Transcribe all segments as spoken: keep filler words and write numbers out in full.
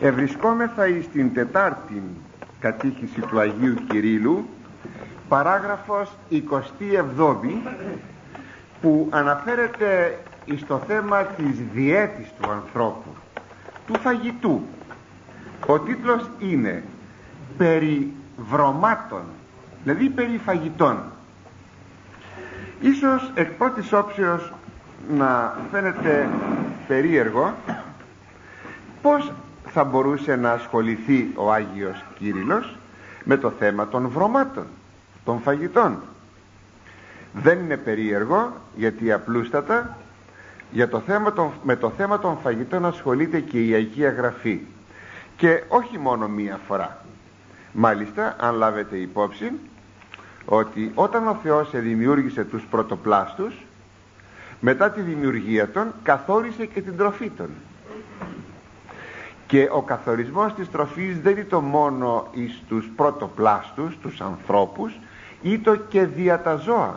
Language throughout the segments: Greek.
Ευρισκόμεθα εις την τετάρτη κατήχηση του Αγίου Κυρίλλου, παράγραφος εικοστή εβδόμη, που αναφέρεται εις το θέμα της διέτης του ανθρώπου, του φαγητού. Ο τίτλος είναι «Περί βρωμάτων», δηλαδή περί φαγητών. Ίσως εκ πρώτης όψεως να φαίνεται περίεργο πώς θα μπορούσε να ασχοληθεί ο Άγιος Κύριλλος με το θέμα των βρωμάτων, των φαγητών. Δεν είναι περίεργο, γιατί απλούστατα για το θέμα των, με το θέμα των φαγητών ασχολείται και η Αγία Γραφή, και όχι μόνο μία φορά. Μάλιστα, αν λάβετε υπόψη ότι όταν ο Θεός δημιούργησε τους πρωτοπλάστους, μετά τη δημιουργία των καθόρισε και την τροφή των. Και ο καθορισμός της τροφής δεν είναι το μόνο εις τους πρωτοπλάστους, τους ανθρώπους, ήτο και δια τα ζώα.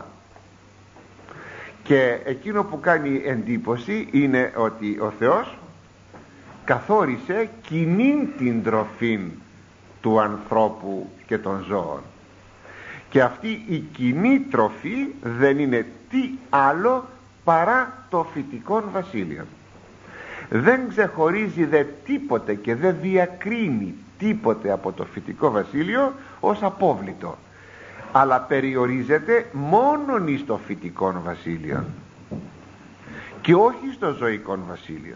Και εκείνο που κάνει εντύπωση είναι ότι ο Θεός καθόρισε κοινήν την τροφή του ανθρώπου και των ζώων. Και αυτή η κοινή τροφή δεν είναι τι άλλο παρά το φυτικόν βασίλειο. Δεν ξεχωρίζει δε τίποτε και δεν διακρίνει τίποτε από το φυτικό βασίλειο ως απόβλητο, αλλά περιορίζεται μόνον εις το φυτικόν βασίλειο και όχι στο ζωικόν βασίλειο.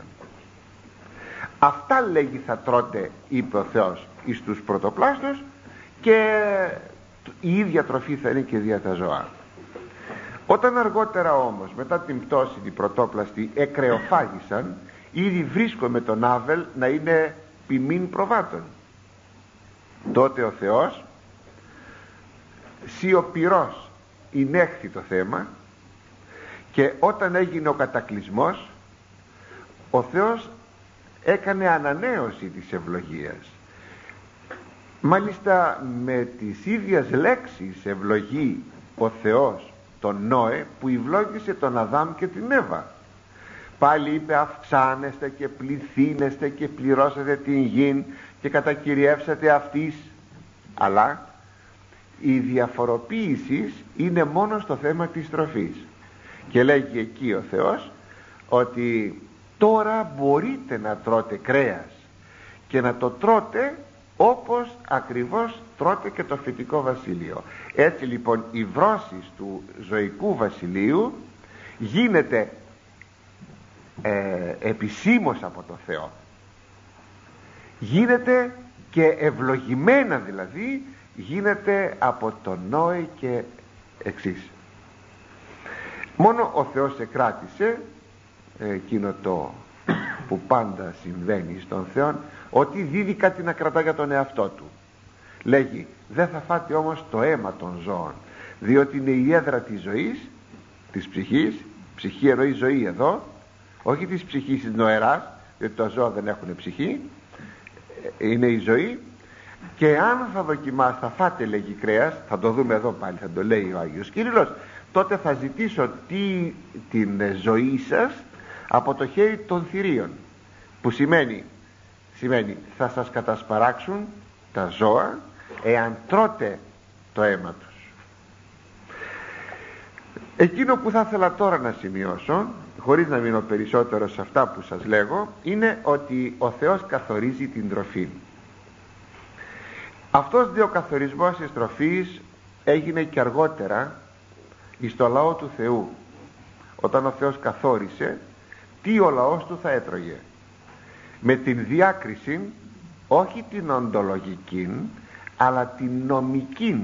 Αυτά λέγει θα τρώτε, είπε ο Θεός, εις τους πρωτοπλάστους, και η ίδια τροφή θα είναι και δια τα ζώα. Όταν αργότερα όμως, μετά την πτώση, οι πρωτόπλαστοι εκρεοφάγησαν, ήδη βρίσκομαι τον Άβελ να είναι ποιμήν προβάτων. Τότε ο Θεός σιωπηρός ενέχθη το θέμα, και όταν έγινε ο κατακλυσμός, ο Θεός έκανε ανανέωση της ευλογίας. Μάλιστα με τις ίδιες λέξεις ευλογεί ο Θεός τον Νόε, που ευλόγησε τον Αδάμ και την Εύα. Πάλι είπε αυξάνεστε και πληθύνεστε και πληρώσετε την γην και κατακυριεύσετε αυτής. Αλλά η διαφοροποίηση είναι μόνο στο θέμα της τροφής. Και λέγει εκεί ο Θεός ότι τώρα μπορείτε να τρώτε κρέας, και να το τρώτε όπως ακριβώς τρώτε και το φυτικό βασίλειο. Έτσι λοιπόν η βρώση του ζωικού βασιλείου γίνεται ε, επισήμως από το Θεό, γίνεται και ευλογημένα, δηλαδή γίνεται από τον Νόε και εξής. Μόνο ο Θεός εκράτησε εκείνο το που πάντα συμβαίνει στον Θεό, ότι δίδει κάτι να κρατά για τον εαυτό του. Λέγει δεν θα φάτε όμως το αίμα των ζώων, διότι είναι η έδρα της ζωής, της ψυχής. Ψυχή εννοεί ζωή εδώ, όχι της ψυχής της νοεράς, διότι τα ζώα δεν έχουν ψυχή, είναι η ζωή. Και αν θα δοκιμάσετε, θα φάτε, λέγει, κρέας, θα το δούμε εδώ πάλι, θα το λέει ο Άγιος Κύριλλος, τότε θα ζητήσω τι, την ζωή σας από το χέρι των θηρίων, που σημαίνει, σημαίνει θα σας κατασπαράξουν τα ζώα εάν τρώτε το αίμα τους. Εκείνο που θα ήθελα τώρα να σημειώσω, χωρίς να μείνω περισσότερο σε αυτά που σας λέγω, είναι ότι ο Θεός καθορίζει την τροφή. Αυτός δε ο καθορισμός της τροφής έγινε και αργότερα εις το λαό του Θεού, όταν ο Θεός καθόρισε τι ο λαός του θα έτρωγε, με την διάκριση όχι την οντολογική αλλά την νομική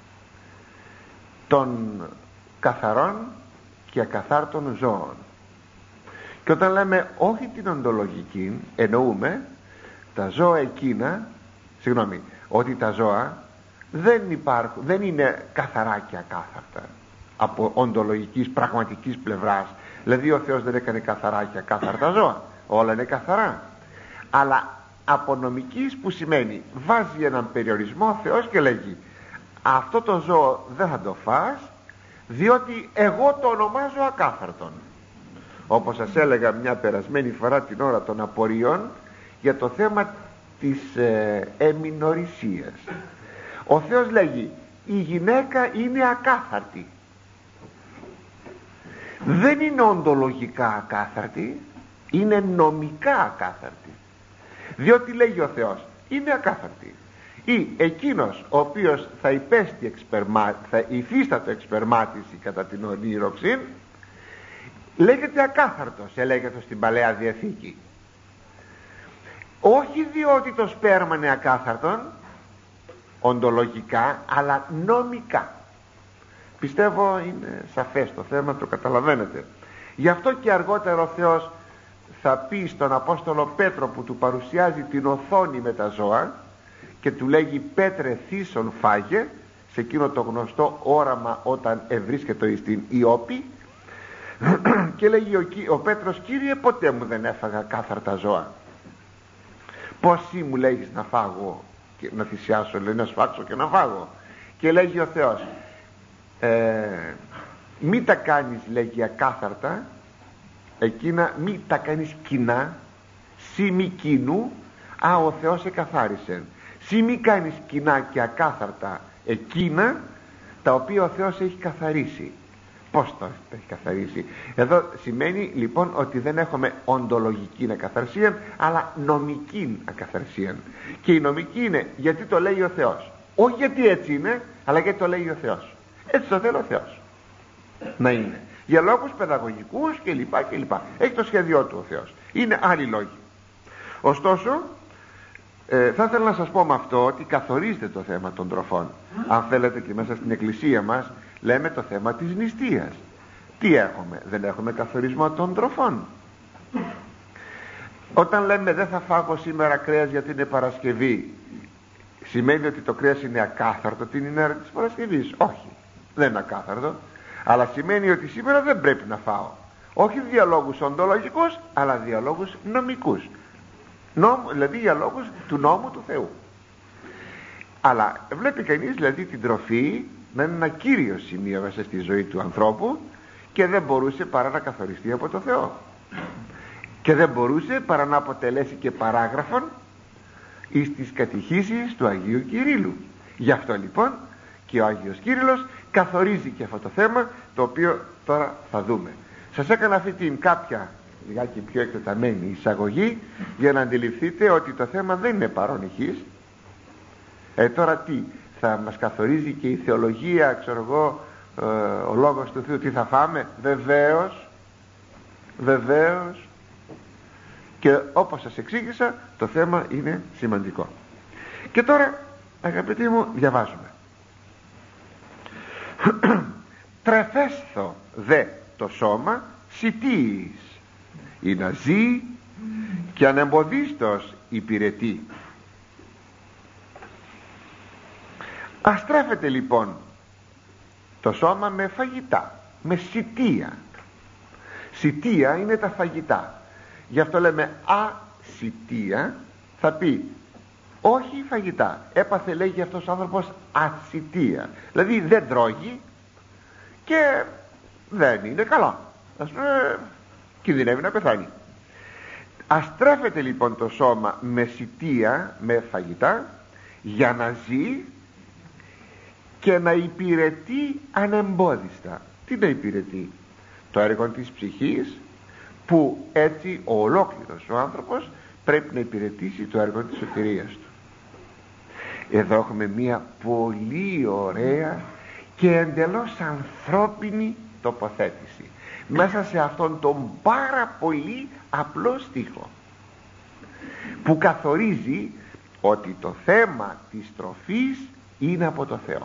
των καθαρών και ακαθάρτων ζώων. Και όταν λέμε όχι την οντολογική, εννοούμε τα ζώα εκείνα, συγγνώμη, ότι τα ζώα δεν υπάρχουν, δεν είναι καθαρά και ακάθαρτα από οντολογικής, πραγματικής πλευράς. Δηλαδή ο Θεός δεν έκανε καθαρά και ακάθαρτα ζώα, όλα είναι καθαρά. Αλλά από νομικής, που σημαίνει βάζει έναν περιορισμό ο Θεός και λέγει αυτό το ζώο δεν θα το φας, διότι εγώ το ονομάζω ακάθαρτον. Όπως σας έλεγα μια περασμένη φορά την ώρα των απορριών, για το θέμα της ε, εμινορρησίας. Ο Θεός λέγει η γυναίκα είναι ακάθαρτη. Δεν είναι οντολογικά ακάθαρτη, είναι νομικά ακάθαρτη. Διότι λέγει ο Θεός είναι ακάθαρτη, ή εκείνος ο οποίος θα υπέστη εξπερμα... θα υφίστατο εξπερμάτιση κατά την ονείροψη λέγεται ακάθαρτος, έλεγεται στην Παλαιά Διαθήκη. Όχι διότι το σπέρμα είναι ακάθαρτον οντολογικά, αλλά νομικά. Πιστεύω είναι σαφές το θέμα, το καταλαβαίνετε. Γι' αυτό και αργότερα ο Θεός θα πει στον Απόστολο Πέτρο, που του παρουσιάζει την οθόνη με τα ζώα και του λέγει Πέτρε θύσον φάγε, σε εκείνο το γνωστό όραμα όταν ευρίσκεται στην Ιώπη, και λέγει ο, ο Πέτρος, Κύριε, ποτέ μου δεν έφαγα κάθαρτα ζώα. Πώς εσύ μου λέγεις να φάγω και να θυσιάσω, λέει, να σφάξω και να φάγω? Και λέγει ο Θεός, ε, μη τα κάνεις, λέγει, ακάθαρτα εκείνα, μη τα κάνεις κοινά, σύ μη κοινού, α, ο Θεός εκαθάρισε. Σύ μη κάνεις κοινά και ακάθαρτα εκείνα τα οποία ο Θεός έχει καθαρίσει. Πώς το έχει καθαρίσει? Εδώ σημαίνει λοιπόν ότι δεν έχουμε οντολογική ακαθαρσία, αλλά νομική ακαθαρσία. Και η νομική είναι γιατί το λέει ο Θεός, όχι γιατί έτσι είναι, αλλά γιατί το λέει ο Θεός. Έτσι το θέλει ο Θεός να είναι, για λόγους παιδαγωγικούς κλπ. κλπ. Έχει το σχέδιό του ο Θεός, είναι άλλοι λόγοι. Ωστόσο ε, θα ήθελα να σας πω με αυτό ότι καθορίζεται το θέμα των τροφών. Αν θέλετε, και μέσα στην εκκλησία μας λέμε το θέμα της νηστείας. Τι έχουμε? Δεν έχουμε καθορισμό των τροφών. Όταν λέμε δεν θα φάγω σήμερα κρέας γιατί είναι Παρασκευή, σημαίνει ότι το κρέας είναι ακάθαρτο την ημέρα της Παρασκευής? Όχι, δεν είναι ακάθαρτο, αλλά σημαίνει ότι σήμερα δεν πρέπει να φάω. Όχι για λόγους οντολογικούς, αλλά για λόγους νομικούς. Νόμ, δηλαδή για λόγους του νόμου του Θεού. Αλλά βλέπει κανείς δηλαδή την τροφή να είναι ένα κύριο σημείο μέσα στη ζωή του ανθρώπου και δεν μπορούσε παρά να καθοριστεί από το Θεό. Και δεν μπορούσε παρά να αποτελέσει και παράγραφον εις τις κατηχήσεις του Αγίου Κυρίλλου. Γι' αυτό λοιπόν και ο Άγιος Κύριλλος καθορίζει και αυτό το θέμα, το οποίο τώρα θα δούμε. Σας έκανα αυτή την κάποια λιγάκι πιο εκτεταμένη εισαγωγή για να αντιληφθείτε ότι το θέμα δεν είναι παρόν ηχής. Ε, τώρα τι θα μας καθορίζει και η θεολογία, ξέρω εγώ, ε, ο λόγος του Θεού, τι θα φάμε? Βεβαίως, βεβαίως. Και όπως σας εξήγησα, το θέμα είναι σημαντικό. Και τώρα, αγαπητοί μου, διαβάζουμε. Τρεφέσθο δε το σώμα σιτίης, ή να ζει και ανεμποδίστος υπηρετεί. Αστρέφεται λοιπόν το σώμα με φαγητά, με σιτία. Σιτία είναι τα φαγητά. Γι' αυτό λέμε ασιτία, θα πει όχι φαγητά. Έπαθε, λέγει αυτός ο άνθρωπος, ασιτία. Δηλαδή δεν τρώγει και δεν είναι καλά. Ας πούμε, κινδυνεύει να πεθάνει. Αστρέφεται λοιπόν το σώμα με σιτία, με φαγητά, για να ζει και να υπηρετεί ανεμπόδιστα. Τι να υπηρετεί? Το έργο της ψυχής, που έτσι ο ολόκληρος ο άνθρωπος πρέπει να υπηρετήσει το έργο της σωτηρίας του. Εδώ έχουμε μία πολύ ωραία και εντελώς ανθρώπινη τοποθέτηση μέσα σε αυτόν τον πάρα πολύ απλό στίχο, που καθορίζει ότι το θέμα της τροφής είναι από το Θεό.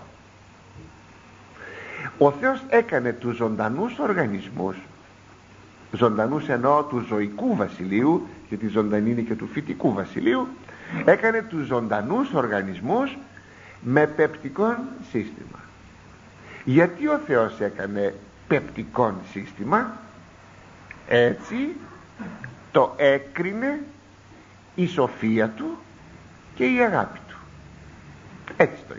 Ο Θεός έκανε τους ζωντανούς οργανισμούς, ζωντανούς εννοώ του ζωικού βασιλείου, γιατί ζωντανή είναι και του φυτικού βασιλείου, έκανε τους ζωντανούς οργανισμούς με πεπτικόν σύστημα. Γιατί ο Θεός έκανε πεπτικόν σύστημα? Έτσι το έκρινε η σοφία του και η αγάπη του. Έτσι το ήθελε.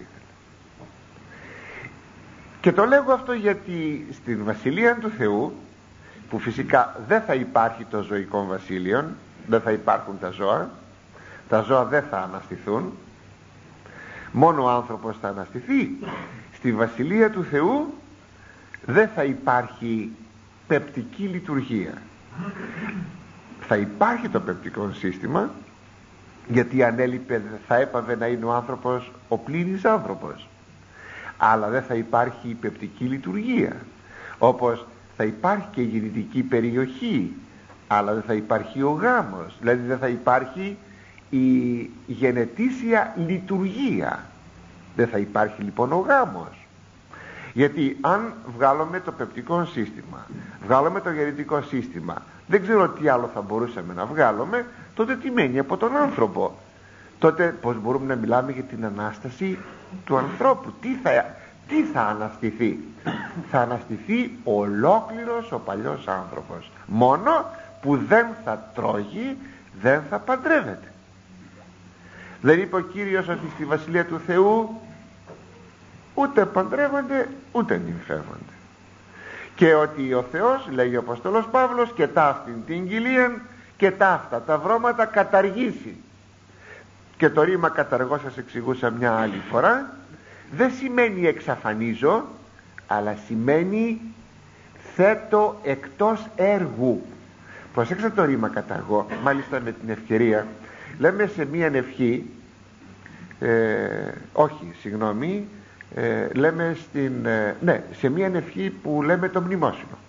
Και το λέγω αυτό γιατί στην Βασιλεία του Θεού, που φυσικά δεν θα υπάρχει το ζωικό βασίλειο, δεν θα υπάρχουν τα ζώα, τα ζώα δεν θα αναστηθούν, μόνο ο άνθρωπος θα αναστηθεί. Στη Βασιλεία του Θεού δεν θα υπάρχει πεπτική λειτουργία. Θα υπάρχει το πεπτικό σύστημα, γιατί αν έλειπε θα έπαβε να είναι ο άνθρωπος ο πλήρης άνθρωπος, αλλά δεν θα υπάρχει η πεπτική λειτουργία. Όπως θα υπάρχει και η γεννητική περιοχή, αλλά δεν θα υπάρχει ο γάμος, δηλαδή δεν θα υπάρχει η γενετήσια λειτουργία. Δεν θα υπάρχει λοιπόν ο γάμος, γιατί αν βγάλουμε το πεπτικό σύστημα, βγάλουμε το γεννητικό σύστημα, δεν ξέρω τι άλλο θα μπορούσαμε να βγάλουμε, τότε τι μένει από τον άνθρωπο? Τότε πως μπορούμε να μιλάμε για την Ανάσταση του ανθρώπου? Τι θα, τι θα αναστηθεί? Θα αναστηθεί ολόκληρος ο παλιός άνθρωπος, μόνο που δεν θα τρώγει, δεν θα παντρεύεται. Δεν είπε ο Κύριος ότι στη Βασιλεία του Θεού ούτε παντρεύονται ούτε νυμφεύονται, και ότι ο Θεός, λέει ο Απόστολος Παύλος, και ταύτην την κοιλίαν και ταύτα τα βρώματα καταργήσει. Και το ρήμα καταργώ σας εξηγούσα μια άλλη φορά, δεν σημαίνει εξαφανίζω, αλλά σημαίνει θέτω εκτός έργου. Προσέξτε το ρήμα καταργώ. Μάλιστα με την ευκαιρία λέμε σε μια ευχή, ε, όχι συγγνώμη, ε, λέμε στην, ε, ναι, σε μια ευχή που λέμε το μνημόσυνο: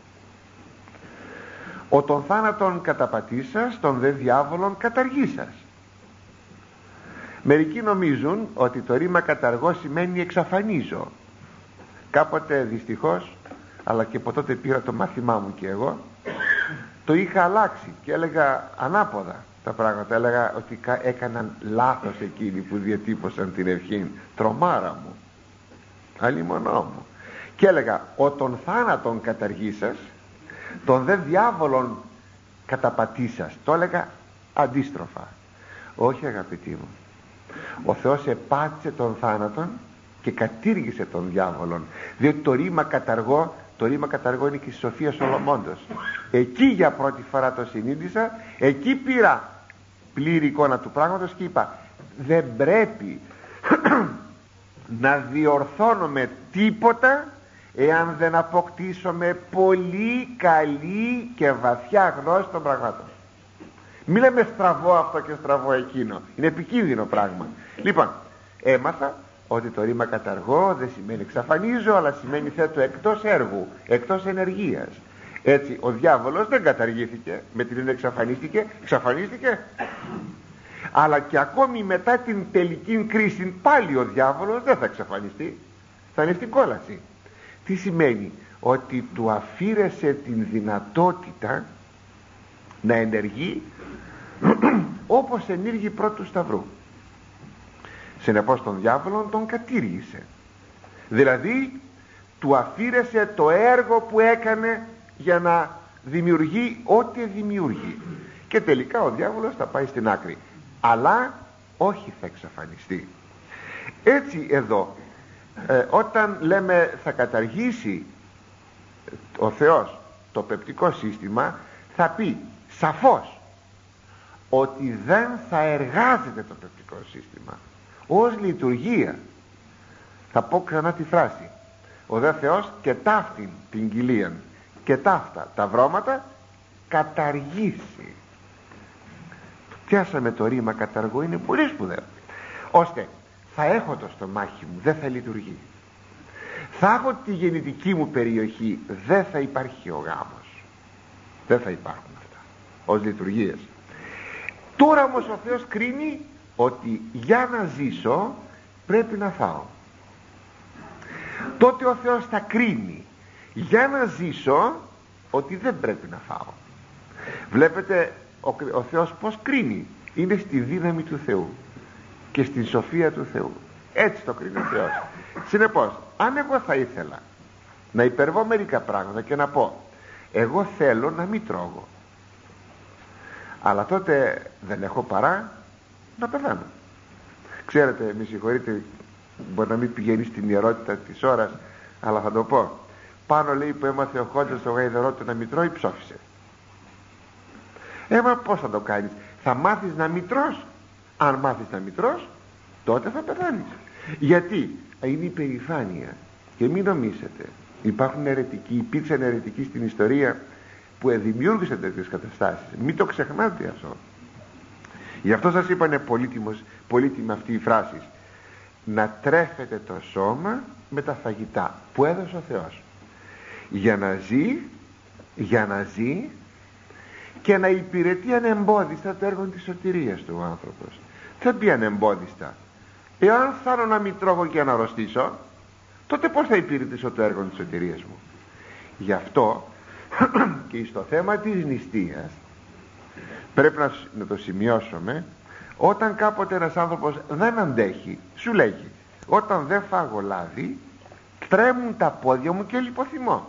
ο των θάνατον καταπατήσας, τον δε διάβολον καταργήσας. Μερικοί νομίζουν ότι το ρήμα καταργώ σημαίνει εξαφανίζω. Κάποτε δυστυχώς, αλλά και από τότε πήρα το μάθημά μου και εγώ, το είχα αλλάξει και έλεγα ανάποδα τα πράγματα. Έλεγα ότι έκαναν λάθος εκείνοι που διατύπωσαν την ευχή, τρομάρα μου, αλίμονό μου, και έλεγα ο των θάνατον καταργήσας, τον δε διάβολον καταπατήσας. Το έλεγα αντίστροφα. Όχι αγαπητοί μου, ο Θεός επάτησε τον θάνατον και κατήργησε τον διάβολον, διότι το ρήμα καταργώ, το ρήμα καταργώ είναι και στη Σοφία Σολομώντος. Εκεί για πρώτη φορά το συνείδησα, εκεί πήρα πλήρη εικόνα του πράγματος και είπα δεν πρέπει να διορθώνουμε τίποτα εάν δεν αποκτήσουμε πολύ καλή και βαθιά γνώση των πραγμάτων. Μη λέμε στραβό αυτό και στραβό εκείνο, είναι επικίνδυνο πράγμα. Λοιπόν, έμαθα ότι το ρήμα καταργώ δεν σημαίνει εξαφανίζω, αλλά σημαίνει θέτω εκτός έργου, εκτός ενεργείας. Έτσι ο διάβολος δεν καταργήθηκε με την έννοια εξαφανίστηκε, εξαφανίστηκε, αλλά και ακόμη μετά την τελική κρίση πάλι ο διάβολος δεν θα εξαφανιστεί, θα είναι στην κόλαση. Τι σημαίνει? Ότι του αφήρεσε την δυνατότητα να ενεργεί όπως ενήργει πρώτου σταυρού. Συνεπώς τον διάβολο τον κατήργησε, δηλαδή του αφήρεσε το έργο που έκανε για να δημιουργεί ό,τι δημιουργεί, και τελικά ο διάβολος θα πάει στην άκρη, αλλά όχι θα εξαφανιστεί. Έτσι εδώ ε, όταν λέμε θα καταργήσει ο Θεός το πεπτικό σύστημα, θα πει σαφώς ότι δεν θα εργάζεται το πεπτικό σύστημα ως λειτουργία. Θα πω ξανά τη φράση: ο δε Θεός και ταύτην την κοιλίαν και ταύτα τα βρώματα καταργήσει. Πιάσαμε το ρήμα καταργώ, είναι πολύ σπουδαίο, ώστε θα έχω το στομάχι μου, δεν θα λειτουργεί, θα έχω τη γεννητική μου περιοχή, δεν θα υπάρχει ο γάμος, δεν θα υπάρχουν αυτά ως λειτουργίες. Τώρα όμως ο Θεός κρίνει ότι για να ζήσω πρέπει να φάω. Τότε ο Θεός θα κρίνει για να ζήσω ότι δεν πρέπει να φάω. Βλέπετε ο, ο Θεός πως κρίνει? Είναι στη δύναμη του Θεού και στη σοφία του Θεού. Έτσι το κρίνει ο Θεός. Συνεπώς, αν εγώ θα ήθελα να υπερβώ μερικά πράγματα και να πω εγώ θέλω να μην τρώγω, αλλά τότε δεν έχω παρά να πεθάνω. Ξέρετε, με συγχωρείτε, μπορεί να μην πηγαίνει στην ιερότητα της ώρας, αλλά θα το πω. Πάνω λέει που έμαθε ο Χόντζας το γαϊδαρό του να μην τρώει, ψόφισε. Έμα πώς θα το κάνεις? Θα μάθεις να μην τρως Αν μάθεις να μητρός, τότε θα πεθάνεις. Γιατί είναι η περηφάνεια. Και μην νομίσετε, υπάρχουν αιρετικοί, υπήρξαν αιρετικοί στην ιστορία που δημιούργησαν τέτοιες καταστάσεις. Μην το ξεχνάτε αυτό. Γι' αυτό σας είπα, είναι πολύτιμος, πολύτιμη αυτή η φράση, να τρέφετε το σώμα με τα φαγητά που έδωσε ο Θεός, για να ζει, για να ζει και να υπηρετεί ανεμπόδιστα το έργο της σωτηρίας του ο άνθρωπος. Δεν πει ανεμπόδιστα. Εάν θέλω να μην τρώγω και να αρρωστήσω, τότε πώς θα υπηρετήσω το έργο της σωτηρίας μου? Γι' αυτό και στο θέμα της νηστείας πρέπει να, να το σημειώσουμε. Όταν κάποτε ένας άνθρωπος δεν αντέχει, σου λέγει, όταν δεν φάγω λάδι τρέμουν τα πόδια μου και λιποθυμώ.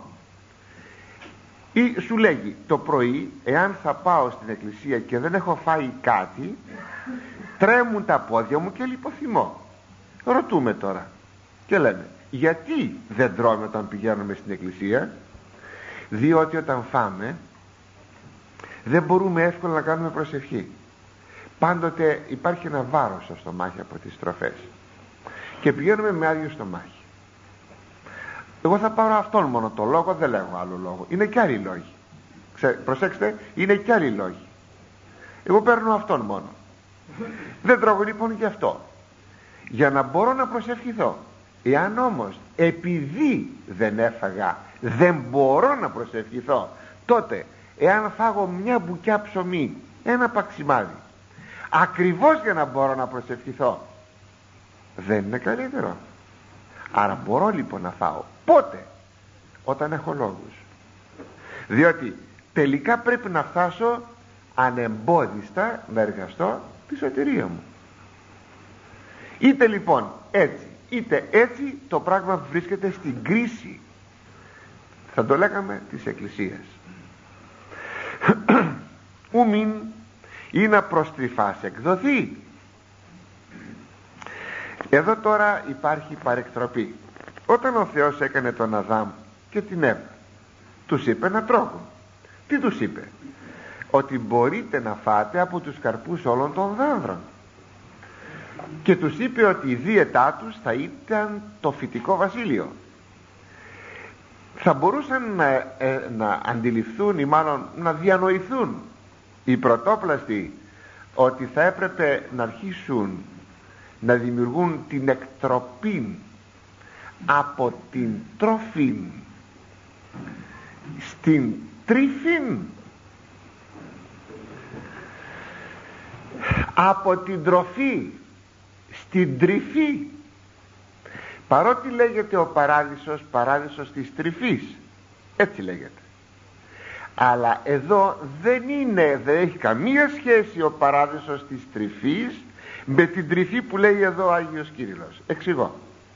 Ή σου λέγει, το πρωί εάν θα πάω στην εκκλησία και δεν έχω φάει κάτι, τρέμουν τα πόδια μου και λιποθυμώ. Ρωτούμε τώρα και λέμε, γιατί δεν τρώμε όταν πηγαίνουμε στην εκκλησία? Διότι όταν φάμε δεν μπορούμε εύκολα να κάνουμε προσευχή. Πάντοτε υπάρχει ένα βάρος στο στομάχι από τις τροφές και πηγαίνουμε με άδειο στομάχι. Εγώ θα πάρω αυτόν μόνο το λόγο, δεν λέγω άλλο λόγο. Είναι και άλλοι λόγοι. Ξέ, προσέξτε, είναι και άλλοι λόγοι. Εγώ παίρνω αυτόν μόνο. Δεν τρώγω λοιπόν γι' αυτό, για να μπορώ να προσευχηθώ. Εάν όμως επειδή δεν έφαγα δεν μπορώ να προσευχηθώ, τότε εάν φάγω μια μπουκιά ψωμί, ένα παξιμάδι, ακριβώς για να μπορώ να προσευχηθώ, δεν είναι καλύτερο? Άρα μπορώ λοιπόν να φάω. Πότε? Όταν έχω λόγους. Διότι τελικά πρέπει να φτάσω ανεμπόδιστα να εργαστώ τη σωτηρία μου. Είτε λοιπόν έτσι είτε έτσι, το πράγμα βρίσκεται στην κρίση, θα το λέγαμε, της Εκκλησίας. Ούμιν ή να προστριφάς εκδοθεί. Εδώ τώρα υπάρχει παρεκτροπή. Όταν ο Θεός έκανε τον Αδάμ και την Εύα, τους είπε να τρώγουν. Τι τους είπε? Ότι μπορείτε να φάτε από τους καρπούς όλων των δάνδρων. Και τους είπε ότι η δίαιτά τους θα ήταν το φυτικό βασίλειο. Θα μπορούσαν να, ε, να αντιληφθούν ή μάλλον να διανοηθούν οι πρωτόπλαστοι ότι θα έπρεπε να αρχίσουν να δημιουργούν την εκτροπή από την τροφή στην τρίφη, από την τροφή στην τρυφή. Παρότι λέγεται ο παράδεισος παράδεισος της τρυφής, έτσι λέγεται, αλλά εδώ δεν είναι, δεν έχει καμία σχέση ο παράδεισος της τρυφής με την τρυφή που λέει εδώ ο Άγιος Κύριλλος. Εξηγώ.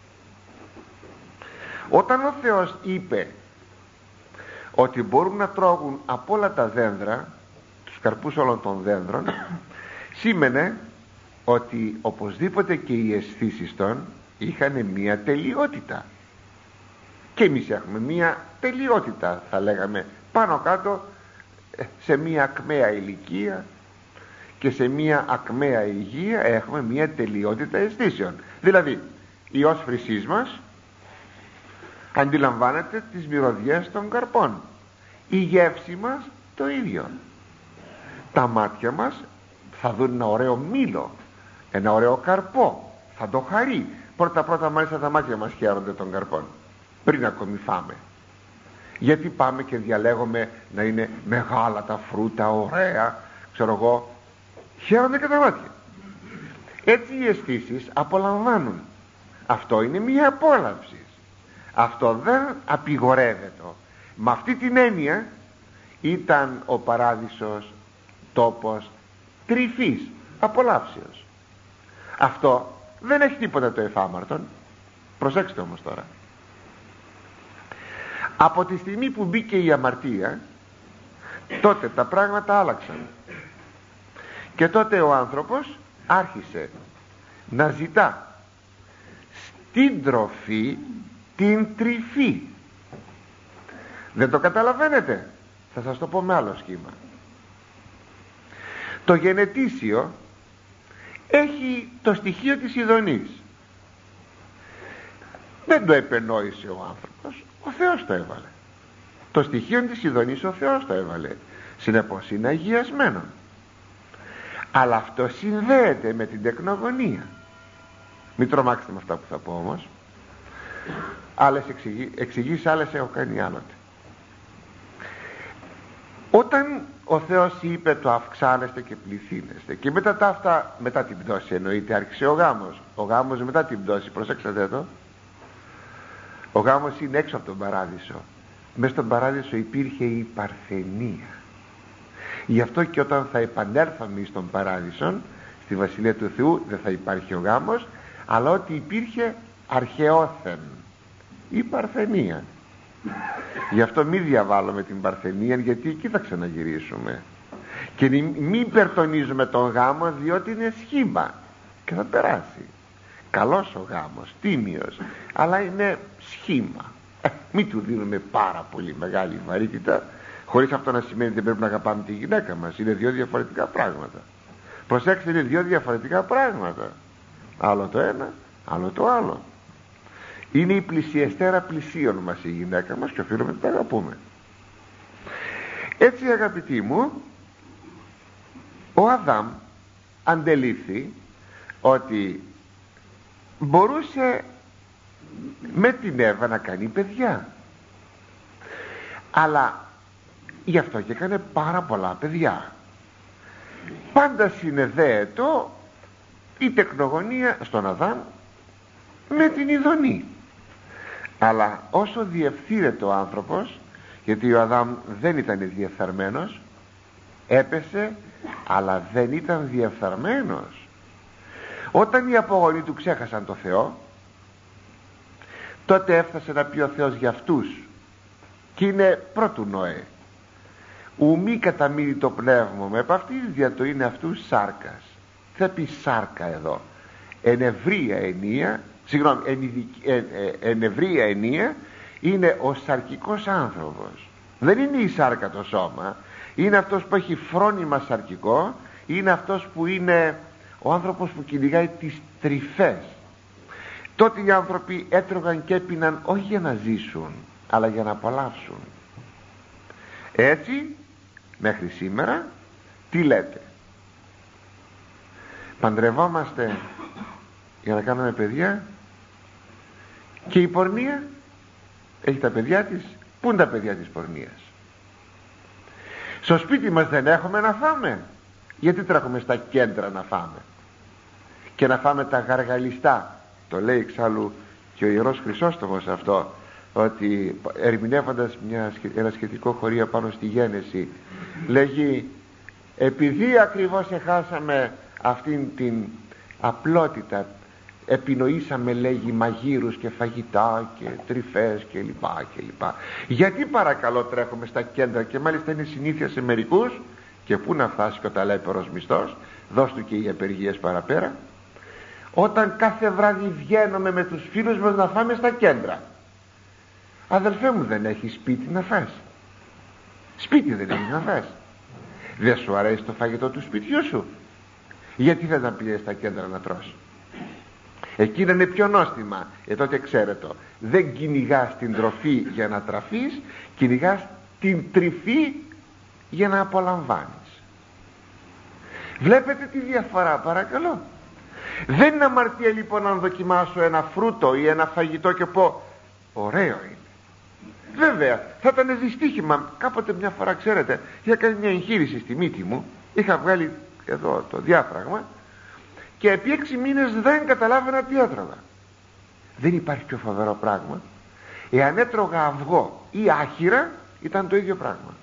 Όταν ο Θεός είπε ότι μπορούν να τρώγουν από όλα τα δένδρα, τους καρπούς όλων των δένδρων, σήμαινε ότι οπωσδήποτε και οι αισθήσεις των είχαν μία τελειότητα. Και εμείς έχουμε μία τελειότητα, θα λέγαμε, πάνω κάτω σε μία ακμαία ηλικία και σε μία ακμαία υγεία έχουμε μία τελειότητα αισθήσεων. Δηλαδή η όσφρησής μας αντιλαμβάνεται τις μυρωδιές των καρπών, η γεύση μας το ίδιο, τα μάτια μας θα δουν ένα ωραίο μήλο, ένα ωραίο καρπό, θα το χαρεί. Πρώτα πρώτα μάλιστα τα μάτια μας χαίρονται των καρπών πριν ακόμη φάμε. Γιατί πάμε και διαλέγουμε να είναι μεγάλα τα φρούτα, ωραία, ξέρω εγώ, χαίρονται και τα μάτια. Έτσι οι αισθήσεις απολαμβάνουν. Αυτό είναι μια απόλαυση. Αυτό δεν απειγορεύεται. Με αυτή την έννοια ήταν ο παράδεισος τόπος τρυφής, απολαύσεως. Αυτό δεν έχει τίποτα το εφάμαρτον. Προσέξτε όμως τώρα. Από τη στιγμή που μπήκε η αμαρτία, τότε τα πράγματα άλλαξαν. Και τότε ο άνθρωπος άρχισε να ζητά στην τροφή την τρυφή. Δεν το καταλαβαίνετε? Θα σας το πω με άλλο σχήμα. Το γενετήσιο έχει το στοιχείο της ειδονής. Δεν το επενόησε ο άνθρωπος, ο Θεός το έβαλε. Το στοιχείο της ειδονής ο Θεός το έβαλε, συνεπώς είναι αγιασμένο. Αλλά αυτό συνδέεται με την τεκνογωνία. Μην τρομάξετε με αυτά που θα πω όμως. Άλλες εξηγεί, εξηγήσεις άλλες έχω κάνει άλλοτε. Όταν ο Θεός είπε το αυξάνεστε και πληθύνεστε, και μετά τα αυτά, μετά την πτώση εννοείται, άρχισε ο γάμος. Ο γάμος μετά την πτώση, προσέξατε το. Ο γάμος είναι έξω από τον παράδεισο. Μέσα στον παράδεισο υπήρχε η παρθενία. Γι' αυτό και όταν θα επανέλθαμε στον παράδεισο, στη Βασιλεία του Θεού, δεν θα υπάρχει ο γάμος, αλλά ότι υπήρχε αρχαιόθεν, η παρθενία. Γι' αυτό μην διαβάλλουμε την παρθενία, γιατί εκεί θα ξαναγυρίσουμε. Και μην υπερτονίζουμε τον γάμο, διότι είναι σχήμα και θα περάσει. Καλός ο γάμος, τίμιος, αλλά είναι σχήμα. ε, Μην του δίνουμε πάρα πολύ μεγάλη βαρύτητα, χωρίς αυτό να σημαίνει ότι δεν πρέπει να αγαπάμε τη γυναίκα μας. Είναι δύο διαφορετικά πράγματα. Προσέξτε, είναι δύο διαφορετικά πράγματα. Άλλο το ένα, άλλο το άλλο. Είναι η πλησιεστέρα πλησίων μας η γυναίκα μας και οφείλουμε να την αγαπούμε. Έτσι, αγαπητοί μου, ο Αδάμ αντελήφθη ότι μπορούσε με την Εύα να κάνει παιδιά, αλλά γι' αυτό και έκανε πάρα πολλά παιδιά. Πάντα συνεδέετο η τεκνογωνία στον Αδάμ με την ειδονή. Αλλά όσο διευθύνεται ο άνθρωπος, γιατί ο Αδάμ δεν ήταν διεφθαρμένος, έπεσε, αλλά δεν ήταν διεφθαρμένος. Όταν οι απογονοί του ξέχασαν το Θεό, τότε έφτασε να πει ο Θεός για αυτούς, και είναι πρώτου Νοέ, ου μη καταμείνει το πνεύμα μου επ' αυτής, δια το είναι αυτούς σάρκας. Θα πει σάρκα εδώ, εν ευρεία ενία, συγγνώμη, εν, εν, εν ευρεία ενία είναι ο σαρκικός άνθρωπος. Δεν είναι η σάρκα το σώμα, είναι αυτός που έχει φρόνημα σαρκικό, είναι αυτός που είναι ο άνθρωπος που κυνηγάει τις τρυφές. Τότε οι άνθρωποι έτρωγαν και έπιναν όχι για να ζήσουν, αλλά για να απολαύσουν. Έτσι μέχρι σήμερα τι λέτε? Παντρευόμαστε για να κάνουμε παιδιά, και η πορνεία έχει τα παιδιά της. Πού είναι τα παιδιά της πορνείας? Στο σπίτι μας δεν έχουμε να φάμε, γιατί τρέχουμε στα κέντρα να φάμε και να φάμε τα γαργαλιστά? Το λέει εξάλλου και ο Ιερός Χρυσόστομος αυτό, ότι ερμηνεύοντας μια, ένα σχετικό χωρίο πάνω στη Γένεση, λέγει, επειδή ακριβώς εχάσαμε αυτήν την απλότητα, επινοήσαμε, λέγει, μαγείρους και φαγητά και τρυφές και λοιπά και λοιπά. Γιατί παρακαλώ τρέχουμε στα κέντρα, και μάλιστα είναι συνήθεια σε μερικούς, και πού να φτάσει και ο ταλέπερος μισθός, δώσ' του και οι απεργίες παραπέρα, όταν κάθε βράδυ βγαίνουμε με τους φίλους μας να φάμε στα κέντρα. Αδελφέ μου, δεν έχεις σπίτι να φας? Σπίτι δεν έχεις να φας? Δεν σου αρέσει το φαγητό του σπιτιού σου? Γιατί δεν να πηγαίνεις στα κέντρα να τρως? Εκείνα είναι πιο νόστιμα. Ε τότε ξέρετε, δεν κυνηγάς την τροφή για να τραφείς, κυνηγάς την τρυφή για να απολαμβάνεις. Βλέπετε τη διαφορά, παρακαλώ? Δεν είναι αμαρτία λοιπόν να δοκιμάσω ένα φρούτο ή ένα φαγητό και πω ωραίο είναι. Βέβαια θα ήταν δυστύχημα. Κάποτε μια φορά, ξέρετε, είχα κάνει μια εγχείρηση στη μύτη μου, είχα βγάλει εδώ το διάφραγμα, και επί έξι μήνες δεν καταλάβαινα τι έτρωγα. Δεν υπάρχει πιο φοβερό πράγμα. Εάν έτρωγα αυγό ή άχυρα, ήταν το ίδιο πράγμα.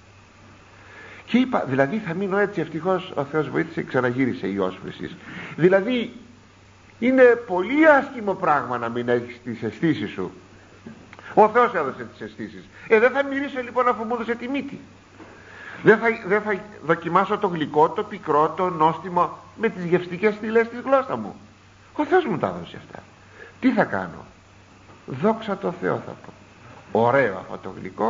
Και είπα, δηλαδή θα μείνω έτσι? Ευτυχώς ο Θεός βοήθησε, ξαναγύρισε η όσφρηση. Δηλαδή είναι πολύ άσχημο πράγμα να μην έχεις τις αισθήσεις σου. Ο Θεός έδωσε τις αισθήσεις. Ε δεν θα μυρίσω λοιπόν αφού μου έδωσε τη μύτη? Δεν θα, δεν θα δοκιμάσω το γλυκό, το πικρό, το νόστιμο με τις γευστικές στήλες της γλώσσα μου? Ο Θεός μου τα έδωσε αυτά. Τι θα κάνω? Δόξα τω Θεώ θα πω. Ωραίο αυτό το γλυκό,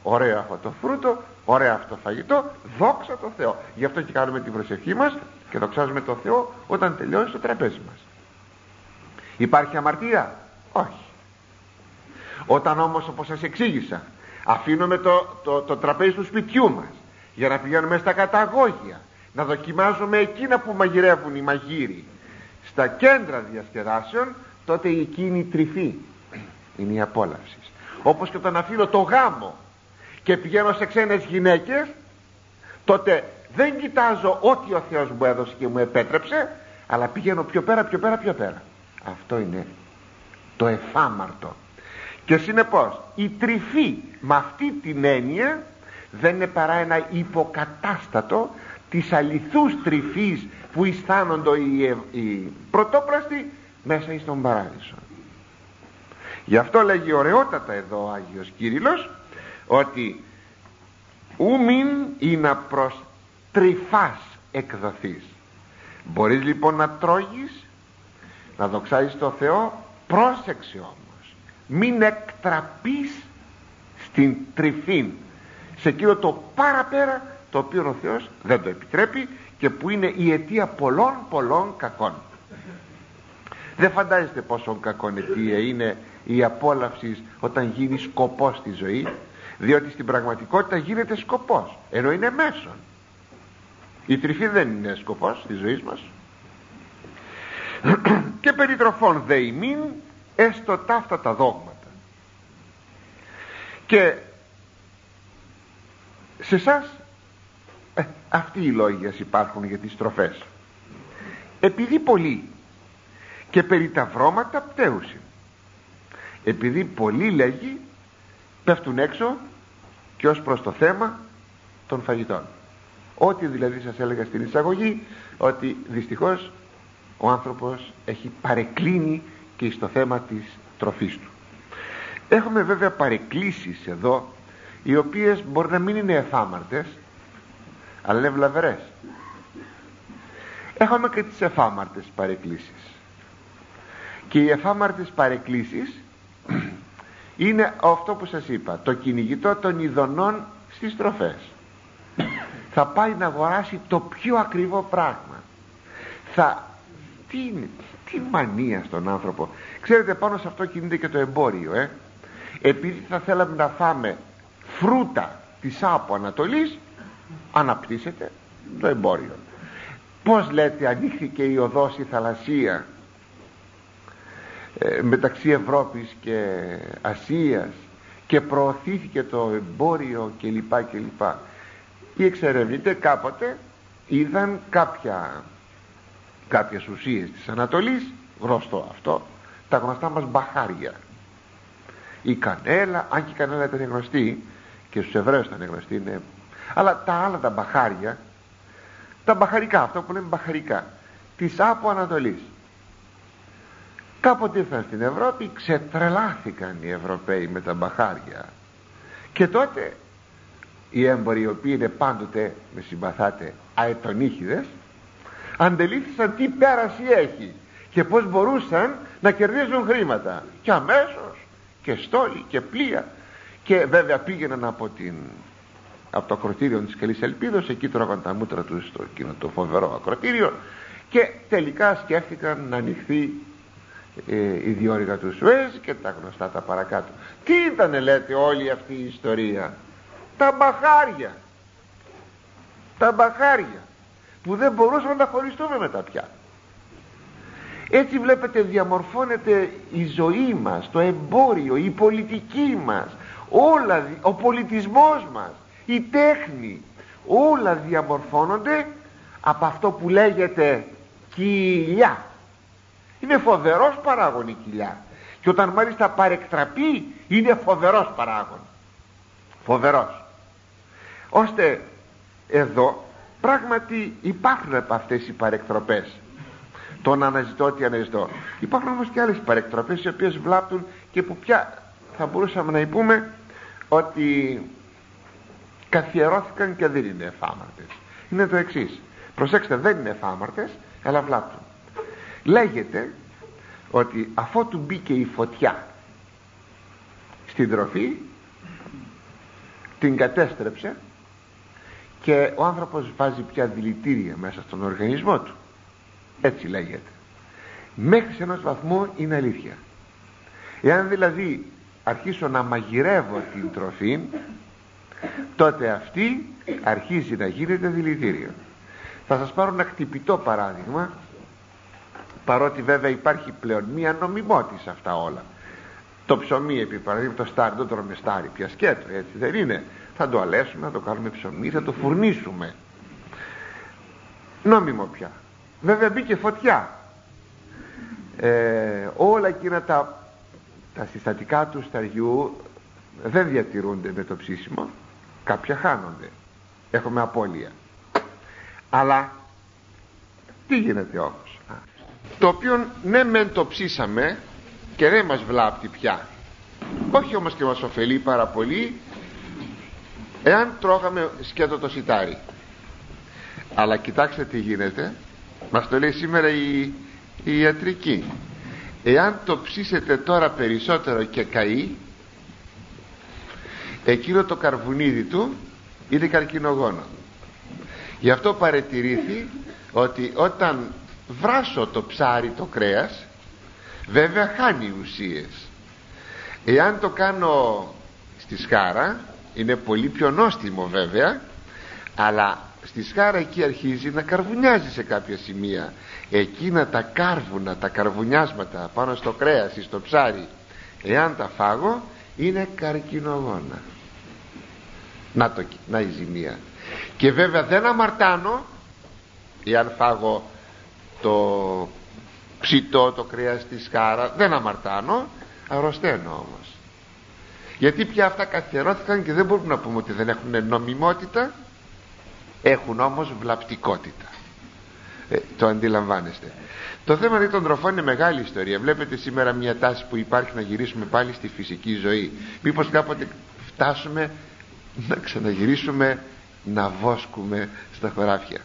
ωραίο αυτό το φρούτο, ωραίο αυτό το φαγητό, δόξα τω Θεώ. Γι' αυτό και κάνουμε την προσευχή μας και δοξάζουμε το Θεό όταν τελειώσει το τραπέζι μας. Υπάρχει αμαρτία? Όχι. Όταν όμως, όπως σας εξήγησα, αφήνουμε το, το, το τραπέζι του σπιτιού μας για να πηγαίνουμε στα καταγόγια, να δοκιμάζουμε εκείνα που μαγειρεύουν οι μαγείροι στα κέντρα διασκεδάσεων, τότε εκείνη η τρυφή είναι η απόλαυση. Όπως και όταν αφήνω το γάμο και πηγαίνω σε ξένες γυναίκες, τότε δεν κοιτάζω ό,τι ο Θεός μου έδωσε και μου επέτρεψε, αλλά πηγαίνω πιο πέρα, πιο πέρα, πιο πέρα. Αυτό είναι το εφάμαρτο. Και συνεπώς η τρυφή με αυτή την έννοια δεν είναι παρά ένα υποκατάστατο της αληθούς τρυφής που αισθάνονται οι, οι πρωτόπλαστοι μέσα εις τον παράδεισο. Γι' αυτό λέγει ωραιότατα εδώ ο Άγιος Κύριλλος ότι ούμην ή να προς τρυφάς εκδοθείς. Μπορείς λοιπόν να τρώγεις, να δοξάζεις το Θεό, πρόσεξε όμως, μην εκτραπείς στην τρυφή, σε εκείνο το παραπέρα το οποίο ο Θεός δεν το επιτρέπει και που είναι η αιτία πολλών πολλών κακών. Δεν φαντάζεστε πόσο κακόν αιτία είναι η απόλαυση όταν γίνει σκοπός στη ζωή, διότι στην πραγματικότητα γίνεται σκοπός, ενώ είναι μέσον. Η τρυφή δεν είναι σκοπός της ζωής μας. Και περιτροφών δε ημίν έστω ταύτα τα δόγματα. Και σε εσάς ε, αυτοί οι λόγοι σας υπάρχουν για τις τροφές. Επειδή πολλοί και περί τα βρώματα πτέουσιν, επειδή πολλοί, λέγει, πέφτουν έξω και ως προς το θέμα των φαγητών. Ό,τι δηλαδή σας έλεγα στην εισαγωγή, ότι δυστυχώς ο άνθρωπος έχει παρεκκλίνει και στο θέμα της τροφής του. Έχουμε βέβαια παρεκκλήσεις εδώ, οι οποίες μπορεί να μην είναι εφάμαρτες, αλλά είναι βλαβερές. Έχουμε και τις εφάμαρτες παρεκκλήσεις. Και οι εφάμαρτες παρεκκλήσεις είναι αυτό που σας είπα, το κυνηγητό των ειδονών στις τροφές. Θα πάει να αγοράσει το πιο ακριβό πράγμα. Θα... Τι είναι, τι μανία στον άνθρωπο. Ξέρετε, πάνω σε αυτό κινείται και το εμπόριο, ε. Επειδή θα θέλαμε να φάμε φρούτα της Άπου Ανατολής, αναπτύσσεται το εμπόριο. Πώς λέτε, ανοίχθηκε η οδός η θαλασσία ε, μεταξύ Ευρώπης και Ασίας και προωθήθηκε το εμπόριο κλπ κλπ. Οι εξερευνητές κάποτε είδαν κάποια κάποιες ουσίες της Ανατολής, γνωστό αυτό, τα γνωστά μας μπαχάρια, η κανέλα, αν και η κανέλα ήταν γνωστή και στους Εβραίους ήταν γνωστή, ναι. Αλλά τα άλλα τα μπαχάρια, τα μπαχαρικά, αυτό που λέμε μπαχαρικά της Άπου Ανατολής, κάποτε ήρθαν στην Ευρώπη, ξετρελάθηκαν οι Ευρωπαίοι με τα μπαχάρια και τότε οι έμποροι, οι οποίοι είναι πάντοτε, με συμπαθάτε, αετονίχιδες, αντελήφθησαν τι πέραση έχει και πως μπορούσαν να κερδίζουν χρήματα, και αμέσως και στόλοι και πλοία, και βέβαια πήγαιναν από, την, από το ακροτήριο της Καλής Ελπίδος, εκεί τρώγαν τα μούτρα τους στο εκείνο το φοβερό ακροτήριο, και τελικά σκέφτηκαν να ανοιχθεί ε, η διόρυγα του Σουέζ και τα γνωστά τα παρακάτω. Τι ήτανε, λέτε, όλη αυτή η ιστορία? Τα μπαχάρια, τα μπαχάρια που δεν μπορούσαμε να χωριστούμε μετά πια. Έτσι βλέπετε διαμορφώνεται η ζωή μας, το εμπόριο, η πολιτική μας, όλα, ο πολιτισμός μας, η τέχνη, όλα διαμορφώνονται από αυτό που λέγεται κοιλιά. Είναι φοβερός παράγων η κοιλιά, και όταν μάλιστα παρεκτραπεί είναι φοβερός παράγων, φοβερός, ώστε εδώ πράγματι υπάρχουν από αυτές οι παρεκτροπές, τον αναζητώ τι αναζητώ. Υπάρχουν όμως και άλλες παρεκτροπές οι οποίες βλάπτουν και που πια θα μπορούσαμε να πούμε ότι καθιερώθηκαν και δεν είναι εφάμαρτες. Είναι το εξής, προσέξτε, δεν είναι εφάμαρτες αλλά βλάπτουν. Λέγεται ότι αφότου μπήκε η φωτιά στην τροφή, την κατέστρεψε και ο άνθρωπος βάζει πια δηλητήρια μέσα στον οργανισμό του, έτσι λέγεται. Μέχρι σε ενός βαθμού είναι αλήθεια. Εάν δηλαδή αρχίσω να μαγειρεύω την τροφή, τότε αυτή αρχίζει να γίνεται δηλητήριο. Θα σας πάρω ένα χτυπητό παράδειγμα, παρότι βέβαια υπάρχει πλέον μία νομιμότητα σε αυτά όλα. Το ψωμί, επί παραδείγματο, το στάρι, δεν τρώμε στάρι πια σκέτο, έτσι δεν είναι? Θα το αλέσουμε, θα το κάνουμε ψωμί, θα το φουρνίσουμε. Νόμιμο πια. Βέβαια μπήκε φωτιά. Ε, όλα εκείνα τα, τα συστατικά του σταριού δεν διατηρούνται με το ψήσιμο, κάποια χάνονται, έχουμε απώλεια. Αλλά τι γίνεται όμως? Το οποίο ναι μεν το ψήσαμε και δεν μας βλάπτει πια, όχι όμως και μας ωφελεί πάρα πολύ εάν τρώγαμε σκέτο το σιτάρι. Αλλά κοιτάξτε τι γίνεται, μας το λέει σήμερα η, η ιατρική. Εάν το ψήσετε τώρα περισσότερο και καεί, εκείνο το καρβουνίδι του είναι καρκινογόνο. Γι' αυτό παρατηρήθη ότι όταν βράσω το ψάρι, το κρέας, βέβαια χάνει ουσίες. Εάν το κάνω στη σκάρα, είναι πολύ πιο νόστιμο βέβαια, αλλά στη σκάρα εκεί αρχίζει να καρβουνιάζει σε κάποια σημεία. Εκείνα τα κάρβουνα, τα καρβουνιάσματα πάνω στο κρέας ή στο ψάρι, εάν τα φάγω, είναι καρκινογόνα. Να, το, να η ζημία. Και βέβαια δεν αμαρτάνω εάν φάγω το ψητό, το κρέας στη σκάρα, δεν αμαρτάνω, αρρωσταίνω όμως. Γιατί πια αυτά καθιερώθηκαν και δεν μπορούμε να πούμε ότι δεν έχουν νομιμότητα, έχουν όμως βλαπτικότητα. Ε, το αντιλαμβάνεστε. Το θέμα των τροφών είναι μεγάλη ιστορία. Βλέπετε σήμερα μια τάση που υπάρχει να γυρίσουμε πάλι στη φυσική ζωή. Μήπως κάποτε φτάσουμε να ξαναγυρίσουμε να βόσκουμε στα χωράφια.